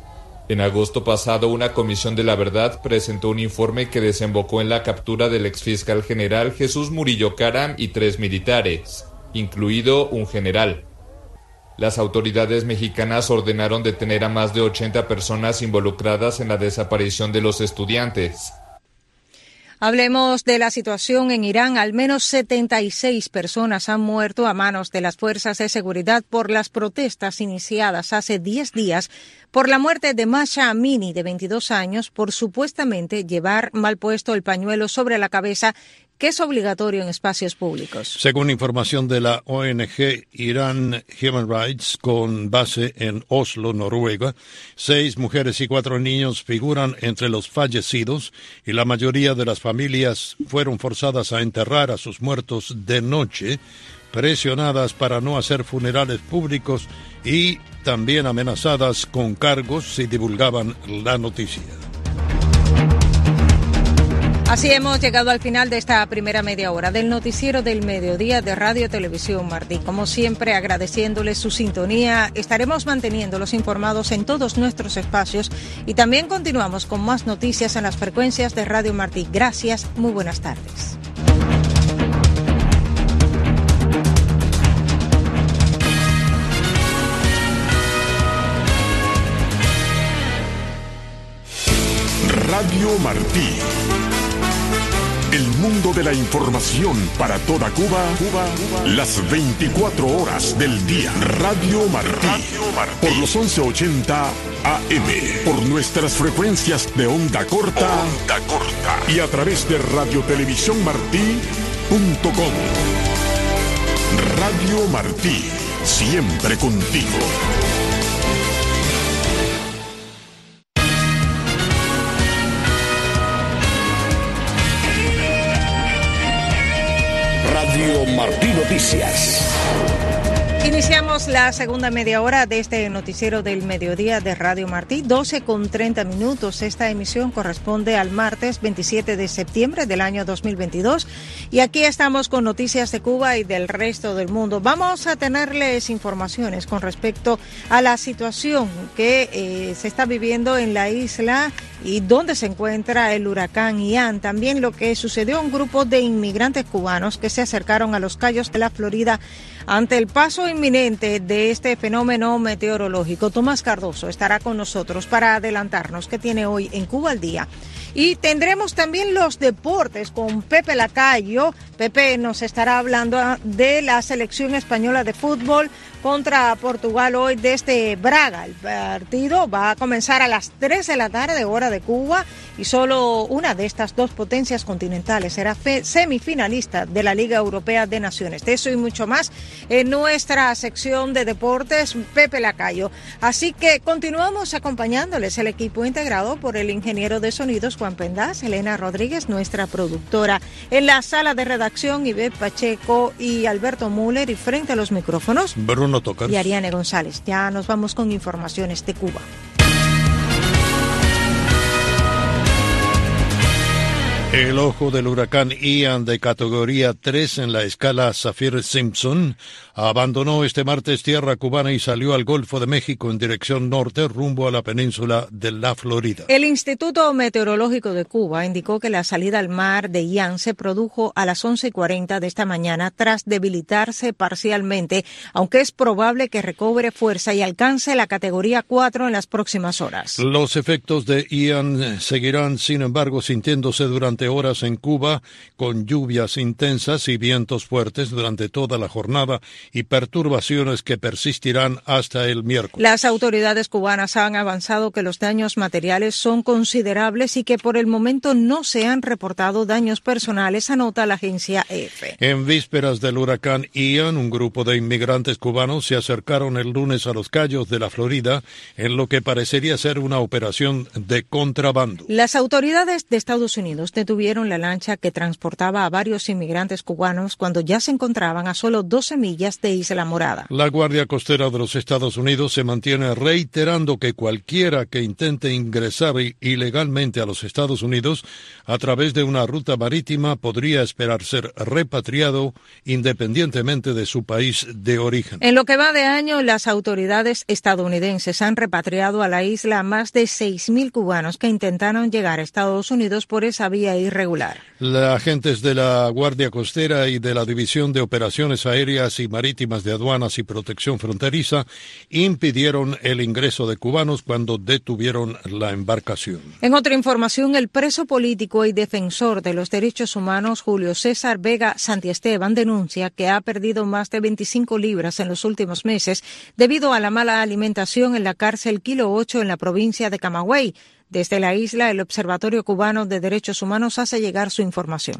En agosto pasado, una comisión de la verdad presentó un informe que desembocó en la captura del exfiscal general Jesús Murillo Caram y 3 militares, incluido un general. Las autoridades mexicanas ordenaron detener a más de 80 personas involucradas en la desaparición de los estudiantes. Hablemos de la situación en Irán. Al menos 76 personas han muerto a manos de las fuerzas de seguridad por las protestas iniciadas hace 10 días por la muerte de Masha Amini, de 22 años, por supuestamente llevar mal puesto el pañuelo sobre la cabeza que es obligatorio en espacios públicos. Según información de la ONG Iran Human Rights, con base en Oslo, Noruega, 6 mujeres y 4 niños figuran entre los fallecidos y la mayoría de las familias fueron forzadas a enterrar a sus muertos de noche, presionadas para no hacer funerales públicos y también amenazadas con cargos si divulgaban la noticia. Así hemos llegado al final de esta primera media hora del noticiero del mediodía de Radio Televisión Martí. Como siempre, agradeciéndoles su sintonía, estaremos manteniéndolos informados en todos nuestros espacios y también continuamos con más noticias en las frecuencias de Radio Martí. Gracias, muy buenas tardes. Radio Martí. El mundo de la información para toda Cuba, las 24 horas del día. Radio Martí. Por los 1180 AM. Por nuestras frecuencias de onda corta. Y a través de radiotelevisiónmartí.com. Radio Martí. Siempre contigo. Radio Martí Noticias. Iniciamos la segunda media hora de este noticiero del mediodía de Radio Martí, 12:30. Esta emisión corresponde al martes 27 de septiembre del año 2022 y aquí estamos con noticias de Cuba y del resto del mundo. Vamos a tenerles informaciones con respecto a la situación que se está viviendo en la isla y dónde se encuentra el huracán Ian. También lo que sucedió a un grupo de inmigrantes cubanos que se acercaron a los Cayos de la Florida ante el paso inminente de este fenómeno meteorológico. Tomás Cardoso estará con nosotros para adelantarnos qué tiene hoy en Cuba al día. Y tendremos también los deportes con Pepe Lacayo. Pepe nos estará hablando de la selección española de fútbol contra Portugal hoy desde Braga. El partido va a comenzar a las 3 de la tarde, hora de Cuba, y solo una de estas dos potencias continentales será semifinalista de la Liga Europea de Naciones. De eso y mucho más en nuestra sección de deportes, Pepe Lacayo. Así que continuamos acompañándoles, el equipo integrado por el ingeniero de sonidos Juan Pendaz, Elena Rodríguez, nuestra productora, en la sala de redacción Ivette Pacheco y Alberto Müller, y frente a los micrófonos Bruno Tocars y Ariane González. Ya nos vamos con informaciones de Cuba. El ojo del huracán Ian, de categoría 3 en la escala Saffir-Simpson, abandonó este martes tierra cubana y salió al Golfo de México en dirección norte rumbo a la península de la Florida. El Instituto Meteorológico de Cuba indicó que la salida al mar de Ian se produjo a las 11:40 de esta mañana tras debilitarse parcialmente, aunque es probable que recobre fuerza y alcance la categoría 4 en las próximas horas. Los efectos de Ian seguirán, sin embargo, sintiéndose durante horas en Cuba, con lluvias intensas y vientos fuertes durante toda la jornada y perturbaciones que persistirán hasta el miércoles. Las autoridades cubanas han avanzado que los daños materiales son considerables y que por el momento no se han reportado daños personales, anota la agencia EFE. En vísperas del huracán Ian, un grupo de inmigrantes cubanos se acercaron el lunes a los Cayos de la Florida en lo que parecería ser una operación de contrabando. Las autoridades de Estados Unidos detuvieron la lancha que transportaba a varios inmigrantes cubanos cuando ya se encontraban a solo 12 millas de Isla Morada. La Guardia Costera de los Estados Unidos se mantiene reiterando que cualquiera que intente ingresar ilegalmente a los Estados Unidos a través de una ruta marítima podría esperar ser repatriado independientemente de su país de origen. En lo que va de año, las autoridades estadounidenses han repatriado a la isla a más de 6.000 cubanos que intentaron llegar a Estados Unidos por esa vía irregular. Los agentes de la Guardia Costera y de la División de Operaciones Aéreas y Marítimas de Aduanas y Protección Fronteriza impidieron el ingreso de cubanos cuando detuvieron la embarcación. En otra información, el preso político y defensor de los derechos humanos Julio César Vega Santiesteban denuncia que ha perdido más de 25 libras en los últimos meses debido a la mala alimentación en la cárcel Kilo 8 en la provincia de Camagüey. Desde la isla, el Observatorio Cubano de Derechos Humanos hace llegar su información.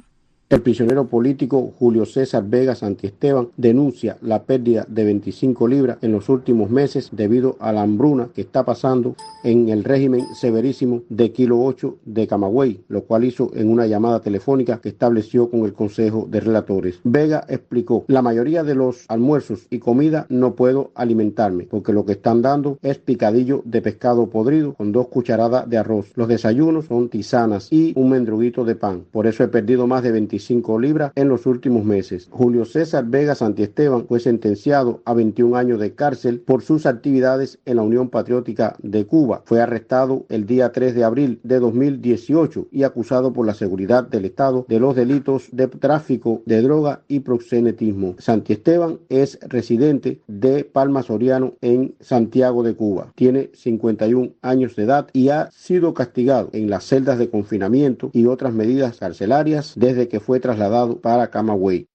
El prisionero político Julio César Vega Santiesteban denuncia la pérdida de 25 libras en los últimos meses debido a la hambruna que está pasando en el régimen severísimo de Kilo 8 de Camagüey, lo cual hizo en una llamada telefónica que estableció con el Consejo de Relatores. Vega explicó: la mayoría de los almuerzos y comida no puedo alimentarme porque lo que están dando es picadillo de pescado podrido con 2 cucharadas de arroz. Los desayunos son tisanas y un mendruguito de pan. Por eso he perdido más de 25 libras en los últimos meses. Julio César Vega Santiesteban fue sentenciado a 21 años de cárcel por sus actividades en la Unión Patriótica de Cuba. Fue arrestado el día 3 de abril de 2018 y acusado por la seguridad del Estado de los delitos de tráfico de droga y proxenetismo. Santiesteban es residente de Palma Soriano en Santiago de Cuba. Tiene 51 años de edad y ha sido castigado en las celdas de confinamiento y otras medidas carcelarias desde que fue trasladado para Camagüey.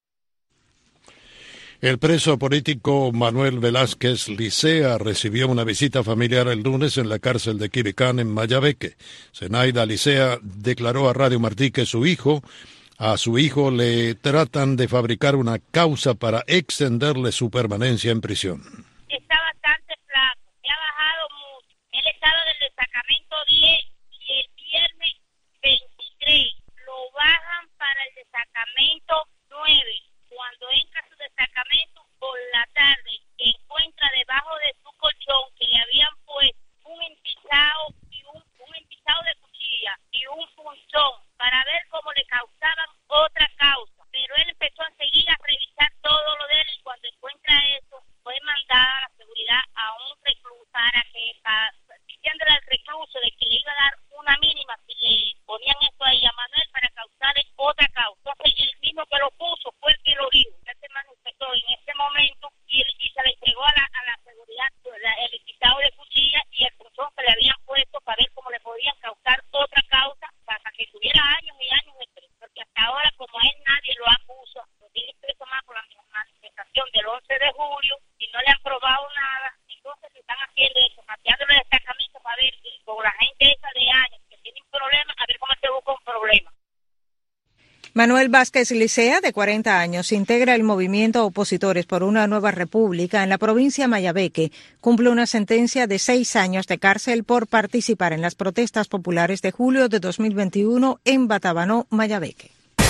El preso político Manuel Velázquez Licea recibió una visita familiar el lunes en la cárcel de Quibicán en Mayabeque. Zenaida Licea declaró a Radio Martí que a su hijo le tratan de fabricar una causa para extenderle su permanencia en prisión. Está bastante flaco, ha bajado mucho. Él estaba del destacamento 10 y el viernes 23 lo bajan para el destacamento 9. Cuando entra a su destacamento por la tarde, encuentra debajo de su colchón que le habían puesto un empizado de cuchilla y un punzón para ver cómo le causaban otra causa. Pero él empezó enseguida a revisar todo lo de él y cuando encuentra eso, fue mandada la seguridad a un recluso diciéndole al recluso de que le iba a dar una mínima si le ponían eso ahí a Manuel para causarle otra causa. Entonces el mismo que lo puso fue el que lo dijo. Ya se manifestó en ese momento y se le entregó a la seguridad el empizado de cuchilla y el punzón que le habían puesto para ver cómo le podían causar otra causa para que tuviera años y años de preso. Porque hasta ahora, como a él nadie lo acusa, lo tiene preso más por la manifestación del 11 de julio y no le han probado nada. Entonces se están haciendo eso, cambiándole de destacamento para ver con la gente esa de años que tienen problemas, a ver cómo se busca un problema. Manuel Vázquez Licea, de 40 años, integra el movimiento Opositores por una Nueva República en la provincia de Mayabeque. Cumple una sentencia de 6 años de cárcel por participar en las protestas populares de julio de 2021 en Batabanó, Mayabeque.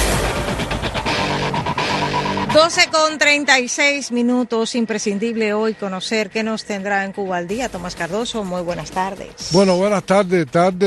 12:36, imprescindible hoy conocer qué nos tendrá en Cuba al día. Tomás Cardoso, muy buenas tardes. Bueno, buenas tardes,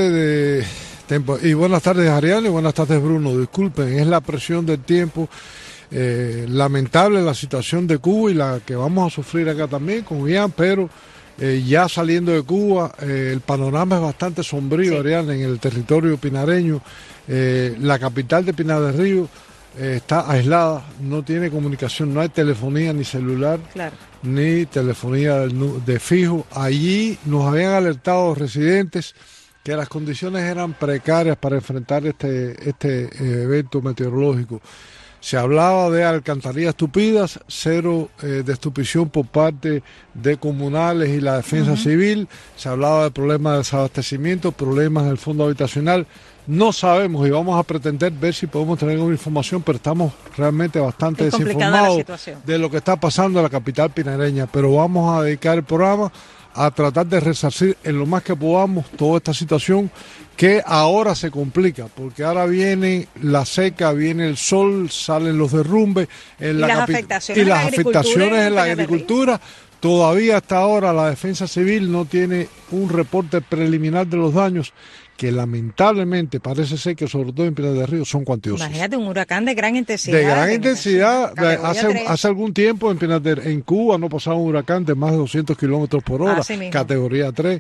y buenas tardes, Ariane, y buenas tardes, Bruno. Disculpen, es la presión del tiempo. Lamentable la situación de Cuba y la que vamos a sufrir acá también con Ian, pero ya saliendo de Cuba, el panorama es bastante sombrío, sí. Ariane, en el territorio pinareño. La capital de Pinar del Río está aislada, no tiene comunicación, no hay telefonía ni celular, claro, ni telefonía de fijo. Allí nos habían alertado los residentes que las condiciones eran precarias para enfrentar este evento meteorológico. Se hablaba de alcantarillas tupidas, cero destrucción por parte de comunales y la defensa civil. Se hablaba de problemas de desabastecimiento, problemas del fondo habitacional. No sabemos y vamos a pretender ver si podemos tener alguna información, pero estamos realmente bastante desinformados de lo que está pasando en la capital pinareña. Pero vamos a dedicar el programa a tratar de resarcir en lo más que podamos toda esta situación que ahora se complica, porque ahora viene la seca, viene el sol, salen los derrumbes en las afectaciones en la agricultura. Todavía hasta ahora la defensa civil no tiene un reporte preliminar de los daños, que lamentablemente parece ser que sobre todo en Pinar del Río son cuantiosos. Imagínate un huracán de gran intensidad. De gran intensidad. Hace algún tiempo en Cuba no pasaba un huracán de más de 200 kilómetros por hora, categoría 3.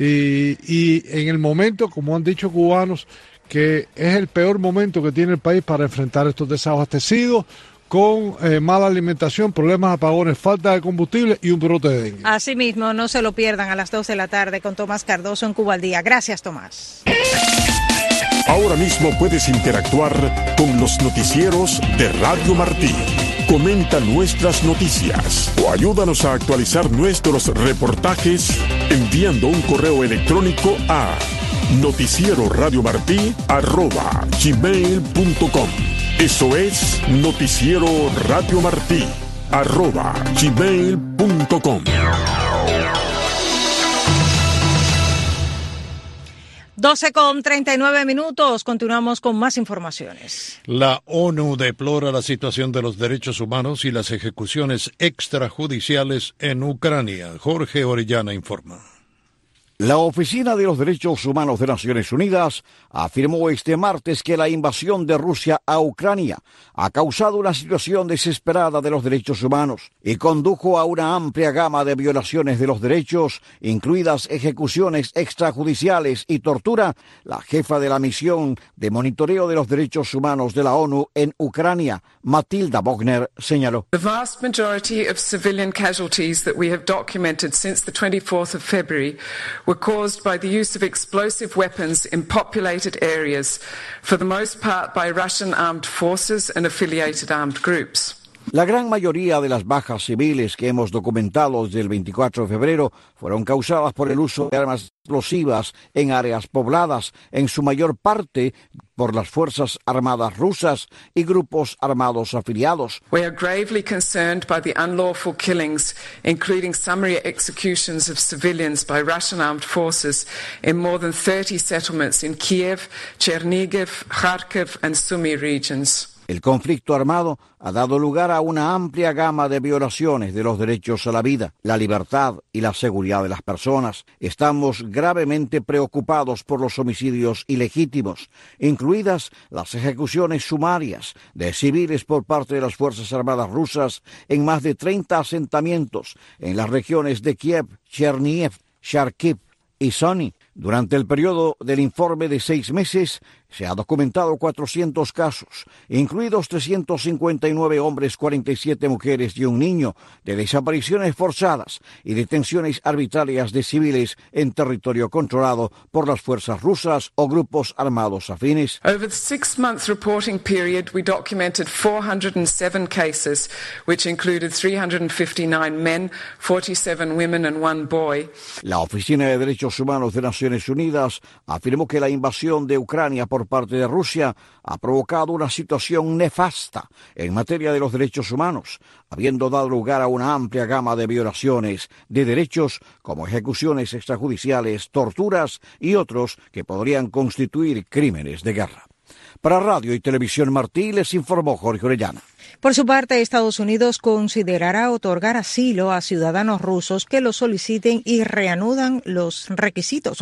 Y en el momento, como han dicho cubanos, que es el peor momento que tiene el país para enfrentar estos desabastecidos, con mala alimentación, problemas de apagones, falta de combustible y un brote de dengue. Así mismo, no se lo pierdan a las 2 de la tarde con Tomás Cardoso en Cuba al Día. Gracias, Tomás. Ahora mismo puedes interactuar con los noticieros de Radio Martí. Comenta nuestras noticias o ayúdanos a actualizar nuestros reportajes enviando un correo electrónico a noticiero-radiomartí@gmail.com. Eso es noticiero-radiomartí@gmail.com. 12:39. Continuamos con más informaciones. La ONU deplora la situación de los derechos humanos y las ejecuciones extrajudiciales en Ucrania. Jorge Orellana informa. La Oficina de los Derechos Humanos de Naciones Unidas afirmó este martes que la invasión de Rusia a Ucrania ha causado una situación desesperada de los derechos humanos y condujo a una amplia gama de violaciones de los derechos, incluidas ejecuciones extrajudiciales y tortura. La jefa de la misión de monitoreo de los derechos humanos de la ONU en Ucrania, Matilda Bogner, señaló: The vast majority of civilian casualties that we have documented since the 24th of February were caused by the use of explosive weapons in populated areas, for the most part by Russian armed forces and affiliated armed groups. La gran mayoría de las bajas civiles que hemos documentado desde el 24 de febrero fueron causadas por el uso de armas explosivas en áreas pobladas, en su mayor parte por las Fuerzas Armadas rusas y grupos armados afiliados. We are gravely concerned by the unlawful killings, including summary executions of civilians by Russian armed forces in more than 30 settlements in Kiev, Chernihiv, Kharkiv and Sumy regions. El conflicto armado ha dado lugar a una amplia gama de violaciones de los derechos a la vida, la libertad y la seguridad de las personas. Estamos gravemente preocupados por los homicidios ilegítimos, incluidas las ejecuciones sumarias de civiles por parte de las Fuerzas Armadas rusas en más de 30 asentamientos en las regiones de Kiev, Chernihiv, Kharkiv y Sumy. Durante el periodo del informe de 6 meses, se ha documentado 400 casos, incluidos 359 hombres, 47 mujeres y un niño, de desapariciones forzadas y detenciones arbitrarias de civiles en territorio controlado por las fuerzas rusas o grupos armados afines. Over the 6-month reporting period, we documented 407 cases, which included 359 men, 47 women and 1 boy. La Oficina de Derechos Humanos de Naciones Unidas afirmó que la invasión de Ucrania por parte de Rusia ha provocado una situación nefasta en materia de los derechos humanos, habiendo dado lugar a una amplia gama de violaciones de derechos como ejecuciones extrajudiciales, torturas y otros que podrían constituir crímenes de guerra. Para Radio y Televisión Martí les informó Jorge Orellana. Por su parte, Estados Unidos considerará otorgar asilo a ciudadanos rusos que lo soliciten y reúnan los requisitos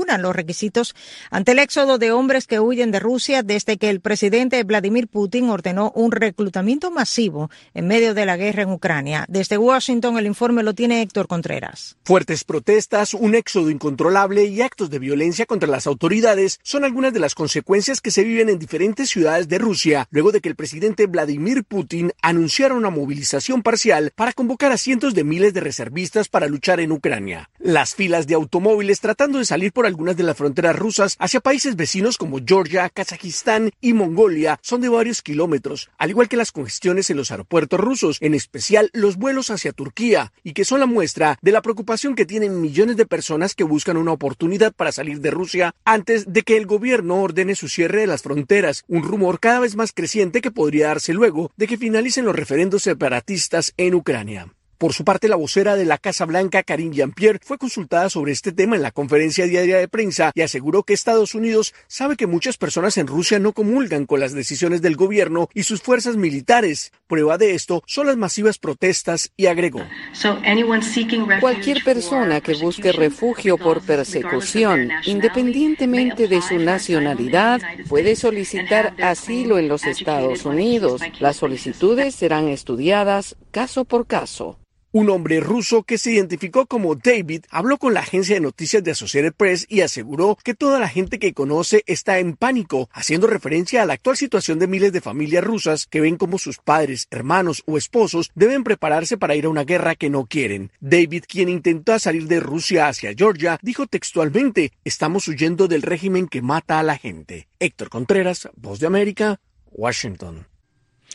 ante el éxodo de hombres que huyen de Rusia desde que el presidente Vladimir Putin ordenó un reclutamiento masivo en medio de la guerra en Ucrania. Desde Washington, el informe lo tiene Héctor Contreras. Fuertes protestas, un éxodo incontrolable y actos de violencia contra las autoridades son algunas de las consecuencias que se viven en diferentes ciudades de Rusia, luego de que el presidente Vladimir Putin anunciara una movilización parcial para convocar a cientos de miles de reservistas para luchar en Ucrania. Las filas de automóviles tratando de salir por algunas de las fronteras rusas hacia países vecinos como Georgia, Kazajistán y Mongolia son de varios kilómetros, al igual que las congestiones en los aeropuertos rusos, en especial los vuelos hacia Turquía, y que son la muestra de la preocupación que tienen millones de personas que buscan una oportunidad para salir de Rusia antes de que el gobierno ordene su cierre de las fronteras, un rumor cada vez más creciente que podría darse luego de que finalicen los referendos separatistas en Ucrania. Por su parte, la vocera de la Casa Blanca, Karine Jean-Pierre, fue consultada sobre este tema en la conferencia diaria de prensa y aseguró que Estados Unidos sabe que muchas personas en Rusia no comulgan con las decisiones del gobierno y sus fuerzas militares. Prueba de esto son las masivas protestas y agregó: cualquier persona que busque refugio por persecución, independientemente de su nacionalidad, puede solicitar asilo en los Estados Unidos. Las solicitudes serán estudiadas caso por caso. Un hombre ruso que se identificó como David habló con la agencia de noticias de Associated Press y aseguró que toda la gente que conoce está en pánico, haciendo referencia a la actual situación de miles de familias rusas que ven como sus padres, hermanos o esposos deben prepararse para ir a una guerra que no quieren. David, quien intentó salir de Rusia hacia Georgia, dijo textualmente: "Estamos huyendo del régimen que mata a la gente". Héctor Contreras, Voz de América, Washington.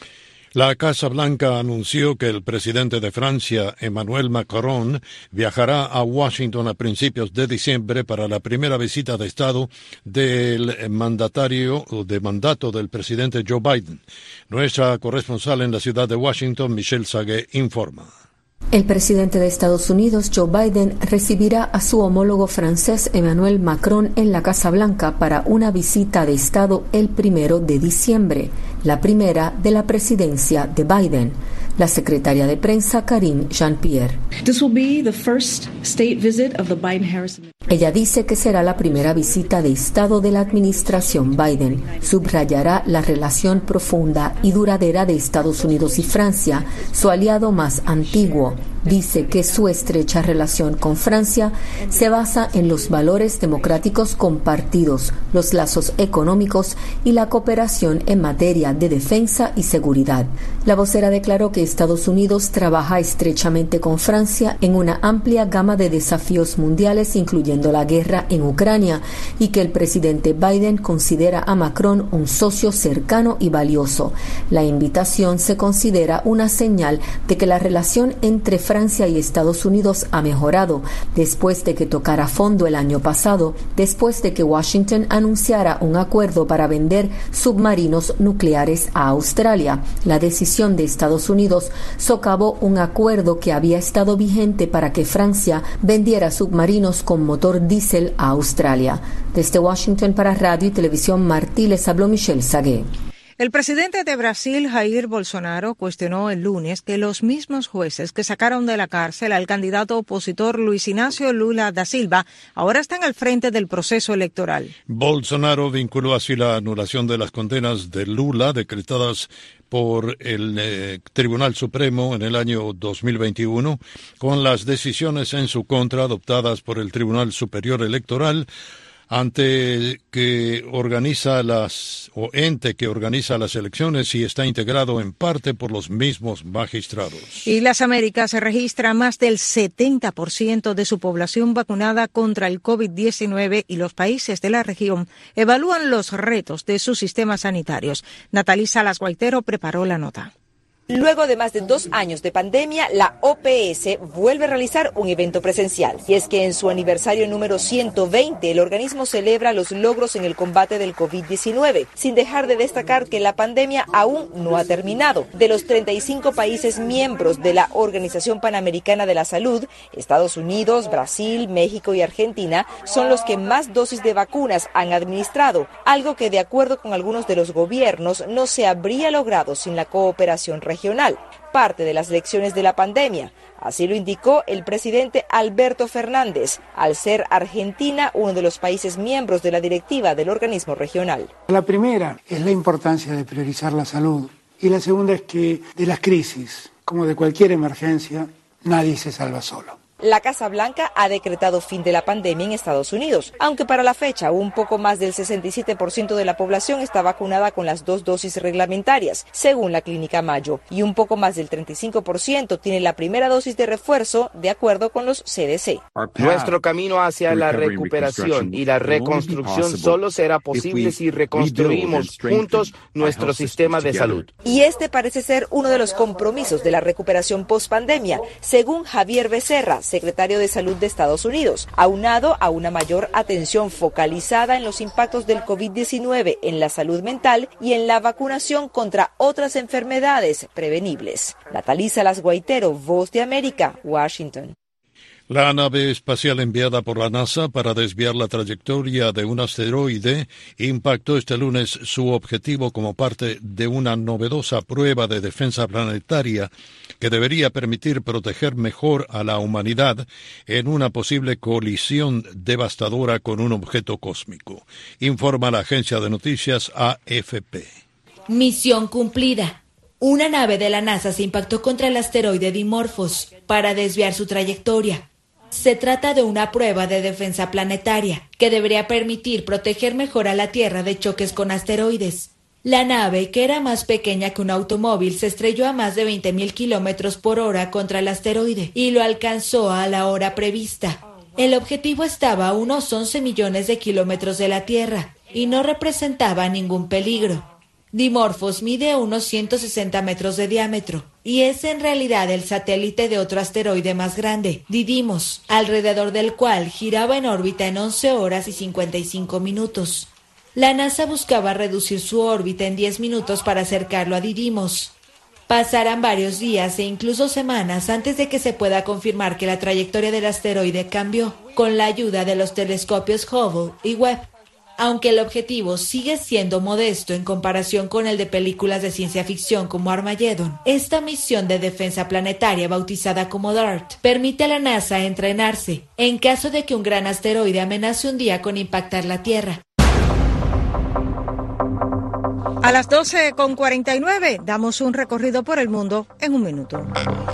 La Casa Blanca anunció que el presidente de Francia, Emmanuel Macron, viajará a Washington a principios de diciembre para la primera visita de Estado del mandato del presidente Joe Biden. Nuestra corresponsal en la ciudad de Washington, Michelle Sagué, informa. El presidente de Estados Unidos, Joe Biden, recibirá a su homólogo francés Emmanuel Macron en la Casa Blanca para una visita de Estado el 1 de diciembre, la primera de la presidencia de Biden. La secretaria de prensa, Karine Jean-Pierre. Ella dice que será la primera visita de Estado de la administración Biden. Subrayará la relación profunda y duradera de Estados Unidos y Francia, su aliado más antiguo. Dice que su estrecha relación con Francia se basa en los valores democráticos compartidos, los lazos económicos y la cooperación en materia de defensa y seguridad. La vocera declaró que Estados Unidos trabaja estrechamente con Francia en una amplia gama de desafíos mundiales, incluyendo la guerra en Ucrania, y que el presidente Biden considera a Macron un socio cercano y valioso. La invitación se considera una señal de que la relación entre Francia y Estados Unidos ha mejorado después de que tocara fondo el año pasado, después de que Washington anunciara un acuerdo para vender submarinos nucleares a Australia. La decisión de Estados Unidos socavó un acuerdo que había estado vigente para que Francia vendiera submarinos con motor diésel a Australia. Desde Washington para Radio y Televisión Martí les habló Michelle Sagué. El presidente de Brasil, Jair Bolsonaro, cuestionó el lunes que los mismos jueces que sacaron de la cárcel al candidato opositor Luis Inácio Lula da Silva ahora están al frente del proceso electoral. Bolsonaro vinculó así la anulación de las condenas de Lula decretadas por el Tribunal Supremo en el año 2021 con las decisiones en su contra adoptadas por el Tribunal Superior Electoral, ente que organiza las elecciones y está integrado en parte por los mismos magistrados. Y las Américas registra más del 70% de su población vacunada contra el COVID-19 y los países de la región evalúan los retos de sus sistemas sanitarios. Natalisa Lasguaitero preparó la nota. Luego de más de 2 años de pandemia, la OPS vuelve a realizar un evento presencial. Y es que en su aniversario número 120, el organismo celebra los logros en el combate del COVID-19, sin dejar de destacar que la pandemia aún no ha terminado. De los 35 países miembros de la Organización Panamericana de la Salud, Estados Unidos, Brasil, México y Argentina son los que más dosis de vacunas han administrado, algo que de acuerdo con algunos de los gobiernos no se habría logrado sin la cooperación regional, parte de las lecciones de la pandemia. Así lo indicó el presidente Alberto Fernández, al ser Argentina uno de los países miembros de la directiva del organismo regional. La primera es la importancia de priorizar la salud y la segunda es que de las crisis, como de cualquier emergencia, nadie se salva solo. La Casa Blanca ha decretado fin de la pandemia en Estados Unidos, aunque para la fecha un poco más del 67% de la población está vacunada con las 2 dosis reglamentarias, según la Clínica Mayo, y un poco más del 35% tiene la primera dosis de refuerzo, de acuerdo con los CDC. Nuestro camino hacia la recuperación y la reconstrucción solo será posible si reconstruimos juntos nuestro sistema de salud. Y este parece ser uno de los compromisos de la recuperación post-pandemia, según Javier Becerra, secretario de Salud de Estados Unidos, aunado a una mayor atención focalizada en los impactos del COVID-19 en la salud mental y en la vacunación contra otras enfermedades prevenibles. Natalisa Lasguaitero, Voz de América, Washington. La nave espacial enviada por la NASA para desviar la trayectoria de un asteroide impactó este lunes su objetivo como parte de una novedosa prueba de defensa planetaria que debería permitir proteger mejor a la humanidad en una posible colisión devastadora con un objeto cósmico, informa la agencia de noticias AFP. Misión cumplida. Una nave de la NASA se impactó contra el asteroide Dimorphos para desviar su trayectoria. Se trata de una prueba de defensa planetaria que debería permitir proteger mejor a la Tierra de choques con asteroides. La nave, que era más pequeña que un automóvil, se estrelló a más de 20.000 kilómetros por hora contra el asteroide y lo alcanzó a la hora prevista. El objetivo estaba a unos 11 millones de kilómetros de la Tierra y no representaba ningún peligro. Dimorphos mide unos 160 metros de diámetro y es en realidad el satélite de otro asteroide más grande, Didymos, alrededor del cual giraba en órbita en 11 horas y 55 minutos. La NASA buscaba reducir su órbita en 10 minutos para acercarlo a Didymos. Pasarán varios días e incluso semanas antes de que se pueda confirmar que la trayectoria del asteroide cambió, con la ayuda de los telescopios Hubble y Webb. Aunque el objetivo sigue siendo modesto en comparación con el de películas de ciencia ficción como Armageddon, esta misión de defensa planetaria bautizada como DART permite a la NASA entrenarse en caso de que un gran asteroide amenace un día con impactar la Tierra. A las 12:49 damos un recorrido por el mundo en un minuto.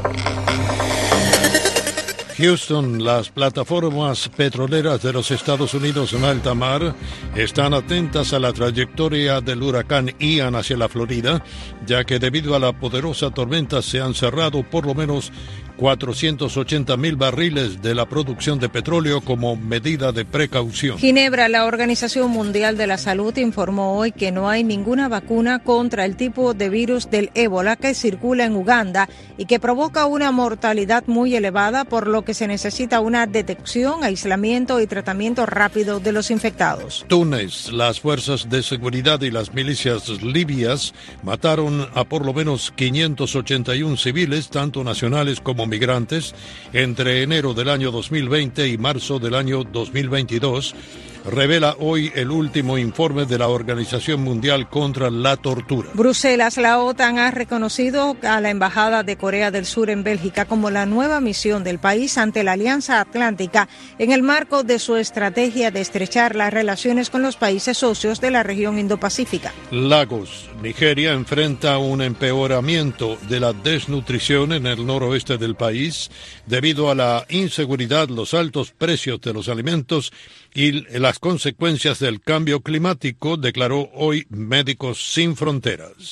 Houston, las plataformas petroleras de los Estados Unidos en alta mar están atentas a la trayectoria del huracán Ian hacia la Florida, ya que debido a la poderosa tormenta se han cerrado por lo menos 480,000 barriles de la producción de petróleo como medida de precaución. Ginebra, la Organización Mundial de la Salud informó hoy que no hay ninguna vacuna contra el tipo de virus del ébola que circula en Uganda y que provoca una mortalidad muy elevada, por lo que se necesita una detección, aislamiento y tratamiento rápido de los infectados. Túnez, las fuerzas de seguridad y las milicias libias mataron a por lo menos 581 civiles, tanto nacionales como migrantes, entre enero del año 2020 y marzo del año 2022, revela hoy el último informe de la Organización Mundial contra la Tortura. Bruselas, la OTAN ha reconocido a la Embajada de Corea del Sur en Bélgica como la nueva misión del país ante la Alianza Atlántica en el marco de su estrategia de estrechar las relaciones con los países socios de la región Indo-Pacífica. Lagos, Nigeria enfrenta un empeoramiento de la desnutrición en el noroeste del país debido a la inseguridad, los altos precios de los alimentos y las consecuencias del cambio climático, declaró hoy Médicos Sin Fronteras.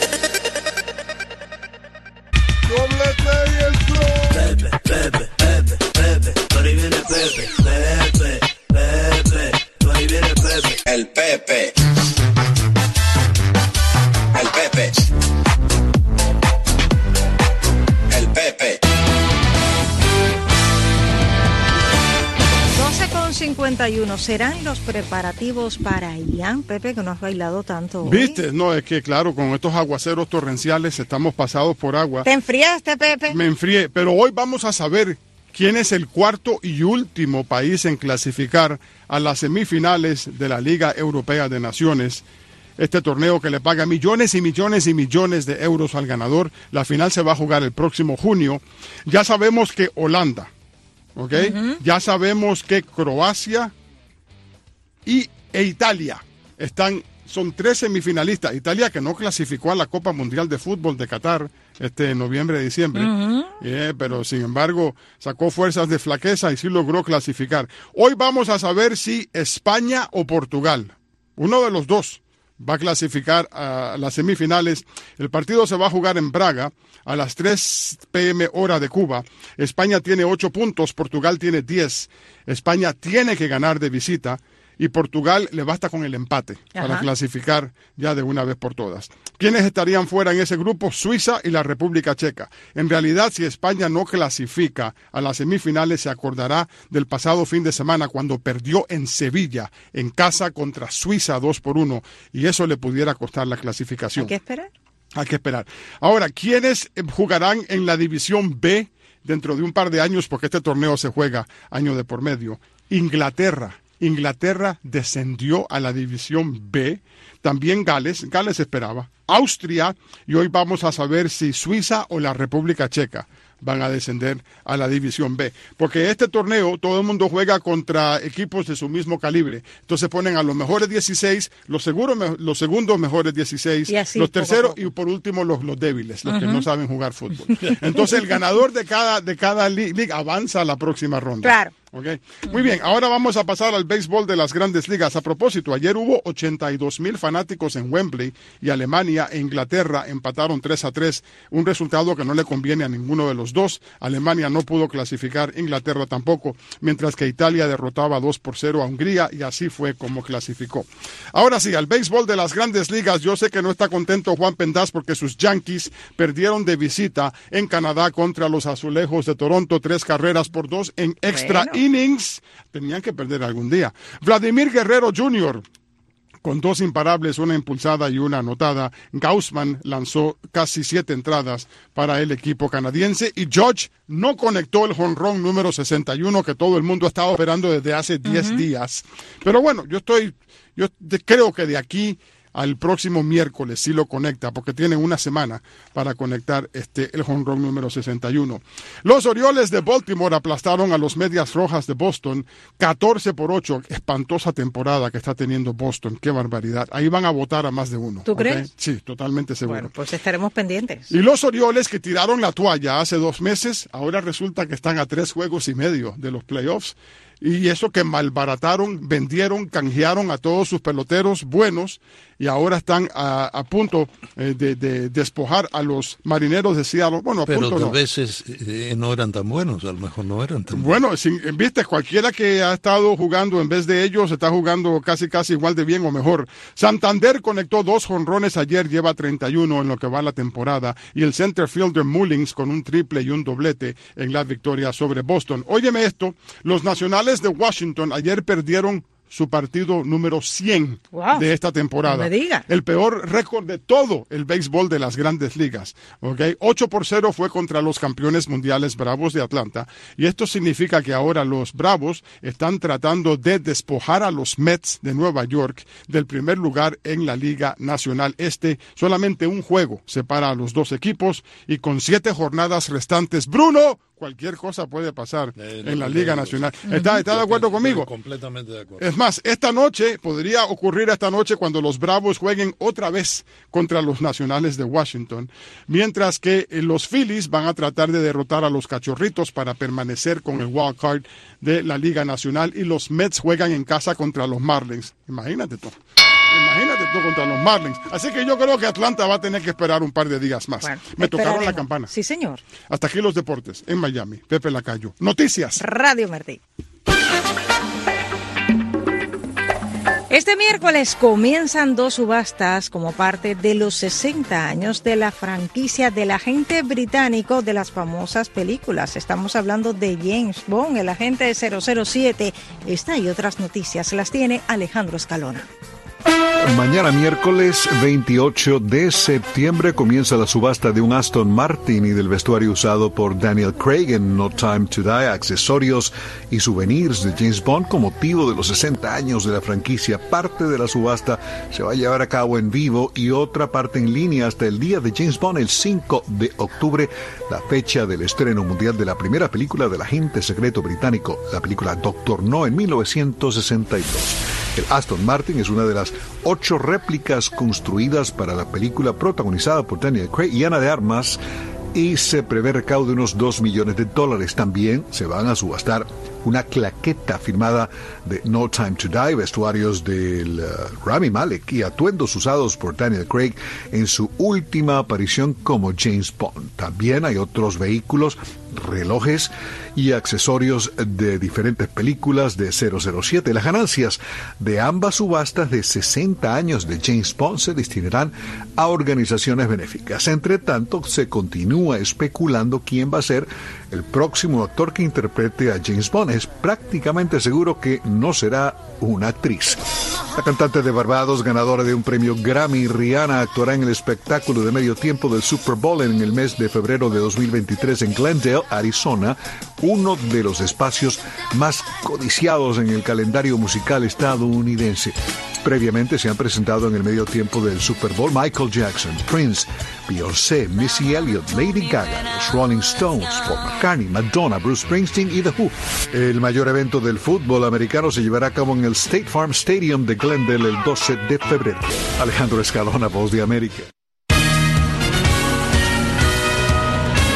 El Pepe. El Pepe. El Pepe. 12:51, ¿serán los preparativos para Ian, Pepe, que no has bailado tanto hoy? ¿Viste? No, es que claro, con estos aguaceros torrenciales estamos pasados por agua. ¿Te enfriaste, Pepe? Me enfrié, pero hoy vamos a saber quién es el cuarto y último país en clasificar a las semifinales de la Liga Europea de Naciones. Este torneo que le paga millones y millones y millones de euros al ganador. La final se va a jugar el próximo junio. Ya sabemos que Holanda, ¿ok? Ya sabemos que Croacia e Italia son 3 semifinalistas. Italia, que no clasificó a la Copa Mundial de Fútbol de Qatar en noviembre-diciembre, pero sin embargo sacó fuerzas de flaqueza y sí logró clasificar. Hoy vamos a saber si España o Portugal, uno de los dos, va a clasificar a las semifinales. El partido se va a jugar en Praga a las 3 p.m. hora de Cuba. España tiene 8 puntos, Portugal tiene 10. España tiene que ganar de visita y Portugal le basta con el empate para clasificar ya de una vez por todas. ¿Quiénes estarían fuera en ese grupo? Suiza y la República Checa. En realidad, si España no clasifica a las semifinales, se acordará del pasado fin de semana cuando perdió en Sevilla, en casa contra Suiza 2-1, y eso le pudiera costar la clasificación. ¿Hay que esperar? Hay que esperar. Ahora, ¿quiénes jugarán en la División B dentro de un par de años? Porque este torneo se juega año de por medio. Inglaterra descendió a la División B, también Gales esperaba, Austria, y hoy vamos a saber si Suiza o la República Checa van a descender a la División B. Porque este torneo todo el mundo juega contra equipos de su mismo calibre. Entonces ponen a los mejores 16, los segundos mejores 16, los terceros y por último los débiles, los que no saben jugar fútbol. Entonces el ganador de cada liga avanza a la próxima ronda. Claro. Okay. Muy bien, ahora vamos a pasar al béisbol de las Grandes Ligas. A propósito, ayer hubo 82,000 fanáticos en Wembley y Alemania e Inglaterra empataron 3-3, un resultado que no le conviene a ninguno de los dos. Alemania no pudo clasificar, Inglaterra tampoco, mientras que Italia derrotaba 2-0 a Hungría y así fue como clasificó. Ahora sí, al béisbol de las Grandes Ligas, yo sé que no está contento Juan Pendaz porque sus Yankees perdieron de visita en Canadá contra los Azulejos de Toronto, 3-2 en extra innings. Tenían que perder algún día. Vladimir Guerrero Jr., con 2 imparables, una impulsada y una anotada. Gaussman lanzó casi 7 entradas para el equipo canadiense y Judge no conectó el jonrón número 61 que todo el mundo estaba esperando desde hace 10 días. Pero bueno, yo creo que de aquí al próximo miércoles sí lo conecta, porque tiene una semana para conectar el jonrón número 61. Los Orioles de Baltimore aplastaron a los Medias Rojas de Boston 14-8. Espantosa temporada que está teniendo Boston. Qué barbaridad. Ahí van a votar a más de uno. ¿Tú crees? Sí, totalmente seguro. Bueno, pues estaremos pendientes. Y los Orioles, que tiraron la toalla hace 2 meses, ahora resulta que están a 3 juegos y medio de los playoffs. Y eso que malbarataron, vendieron, canjearon a todos sus peloteros buenos y ahora están a punto de despojar a los Marineros de Seattle. Bueno, a pero punto a no. veces no eran tan buenos, a lo mejor no eran tan buenos. Bueno, viste, cualquiera que ha estado jugando en vez de ellos está jugando casi igual de bien o mejor. Santander conectó 2 jonrones ayer, lleva 31 en lo que va la temporada, y el center fielder Mullins con un triple y un doblete en la victoria sobre Boston. Óyeme esto, los Nacionales de Washington ayer perdieron su partido número 100 de esta temporada. No me diga. El peor récord de todo el béisbol de las Grandes Ligas. 8-0 fue contra los campeones mundiales Bravos de Atlanta. Y esto significa que ahora los Bravos están tratando de despojar a los Mets de Nueva York del primer lugar en la Liga Nacional Este. Solamente un juego separa a los dos equipos y con 7 jornadas restantes, Bruno, cualquier cosa puede pasar en la Liga Nacional. ¿Está de acuerdo conmigo? Completamente de acuerdo. Es más, podría ocurrir esta noche cuando los Bravos jueguen otra vez contra los Nacionales de Washington, mientras que los Phillies van a tratar de derrotar a los Cachorritos para permanecer con el wild card de la Liga Nacional, y los Mets juegan en casa contra los Marlins. Imagínate tú contra los Marlins. Así que yo creo que Atlanta va a tener que esperar un par de días más. Bueno, me tocaron la campana. Sí, señor. Hasta aquí los deportes en Miami. Pepe Lacayo. Noticias. Radio Martí. Este miércoles comienzan 2 subastas como parte de los 60 años de la franquicia del agente británico de las famosas películas. Estamos hablando de James Bond, el agente 007. Esta y otras noticias las tiene Alejandro Escalona. Mañana miércoles 28 de septiembre comienza la subasta de un Aston Martin y del vestuario usado por Daniel Craig en No Time to Die, accesorios y souvenirs de James Bond con motivo de los 60 años de la franquicia. Parte de la subasta se va a llevar a cabo en vivo y otra parte en línea hasta el día de James Bond, el 5 de octubre, la fecha del estreno mundial de la primera película del agente secreto británico, la película Doctor No, en 1962. El Aston Martin es una de las 8 réplicas construidas para la película protagonizada por Daniel Craig y Ana de Armas, y se prevé recaudo de unos $2 millones. También se van a subastar una claqueta firmada de No Time to Die, vestuarios del Rami Malek y atuendos usados por Daniel Craig en su última aparición como James Bond. También hay otros vehículos, relojes y accesorios de diferentes películas de 007. Las ganancias de ambas subastas de 60 años de James Bond se destinarán a organizaciones benéficas. Entre tanto, se continúa especulando quién va a ser el próximo actor que interprete a James Bond. Es prácticamente seguro que no será una actriz. La cantante de Barbados, ganadora de un premio Grammy, Rihanna, actuará en el espectáculo de medio tiempo del Super Bowl en el mes de febrero de 2023 en Glendale, Arizona, uno de los espacios más codiciados en el calendario musical estadounidense. Previamente se han presentado en el medio tiempo del Super Bowl Michael Jackson, Prince, Beyoncé, Missy Elliott, Lady Gaga, los Rolling Stones, Paul McCartney, Madonna, Bruce Springsteen y The Who. El mayor evento del fútbol americano se llevará a cabo en el State Farm Stadium de Glendale el 12 de febrero. Alejandro Escalona, Voz de América.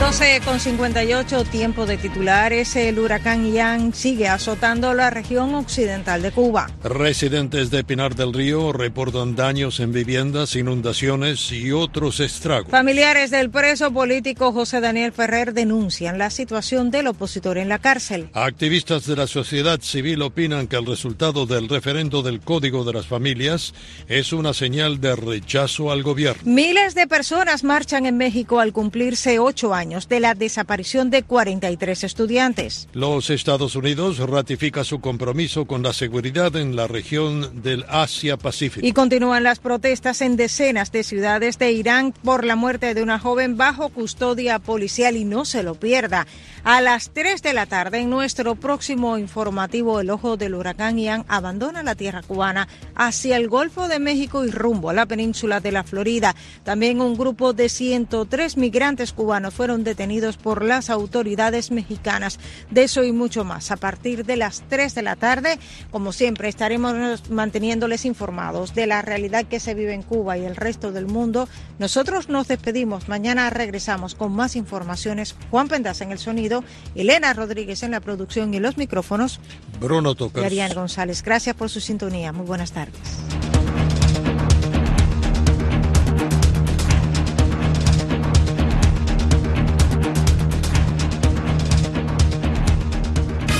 12:58, tiempo de titulares. El huracán Ian sigue azotando la región occidental de Cuba. Residentes de Pinar del Río reportan daños en viviendas, inundaciones y otros estragos. Familiares del preso político José Daniel Ferrer denuncian la situación del opositor en la cárcel. Activistas de la sociedad civil opinan que el resultado del referendo del Código de las Familias es una señal de rechazo al gobierno. Miles de personas marchan en México al cumplirse 8 años de la desaparición de 43 estudiantes. Los Estados Unidos ratifica su compromiso con la seguridad en la región del Asia-Pacífico. Y continúan las protestas en decenas de ciudades de Irán por la muerte de una joven bajo custodia policial, y no se lo pierda. A las 3 de la tarde, en nuestro próximo informativo, el ojo del huracán Ian abandona la tierra cubana hacia el Golfo de México y rumbo a la península de la Florida. También un grupo de 103 migrantes cubanos fueron detenidos por las autoridades mexicanas. De eso y mucho más a partir de las 3 de la tarde. Como siempre, estaremos manteniéndoles informados de la realidad que se vive en Cuba y el resto del mundo. Nosotros nos despedimos. Mañana regresamos con más informaciones. Juan Pendas en el sonido, Elena Rodríguez en la producción y los micrófonos. Bruno Tocas. Y Arián González. Gracias por su sintonía. Muy buenas tardes.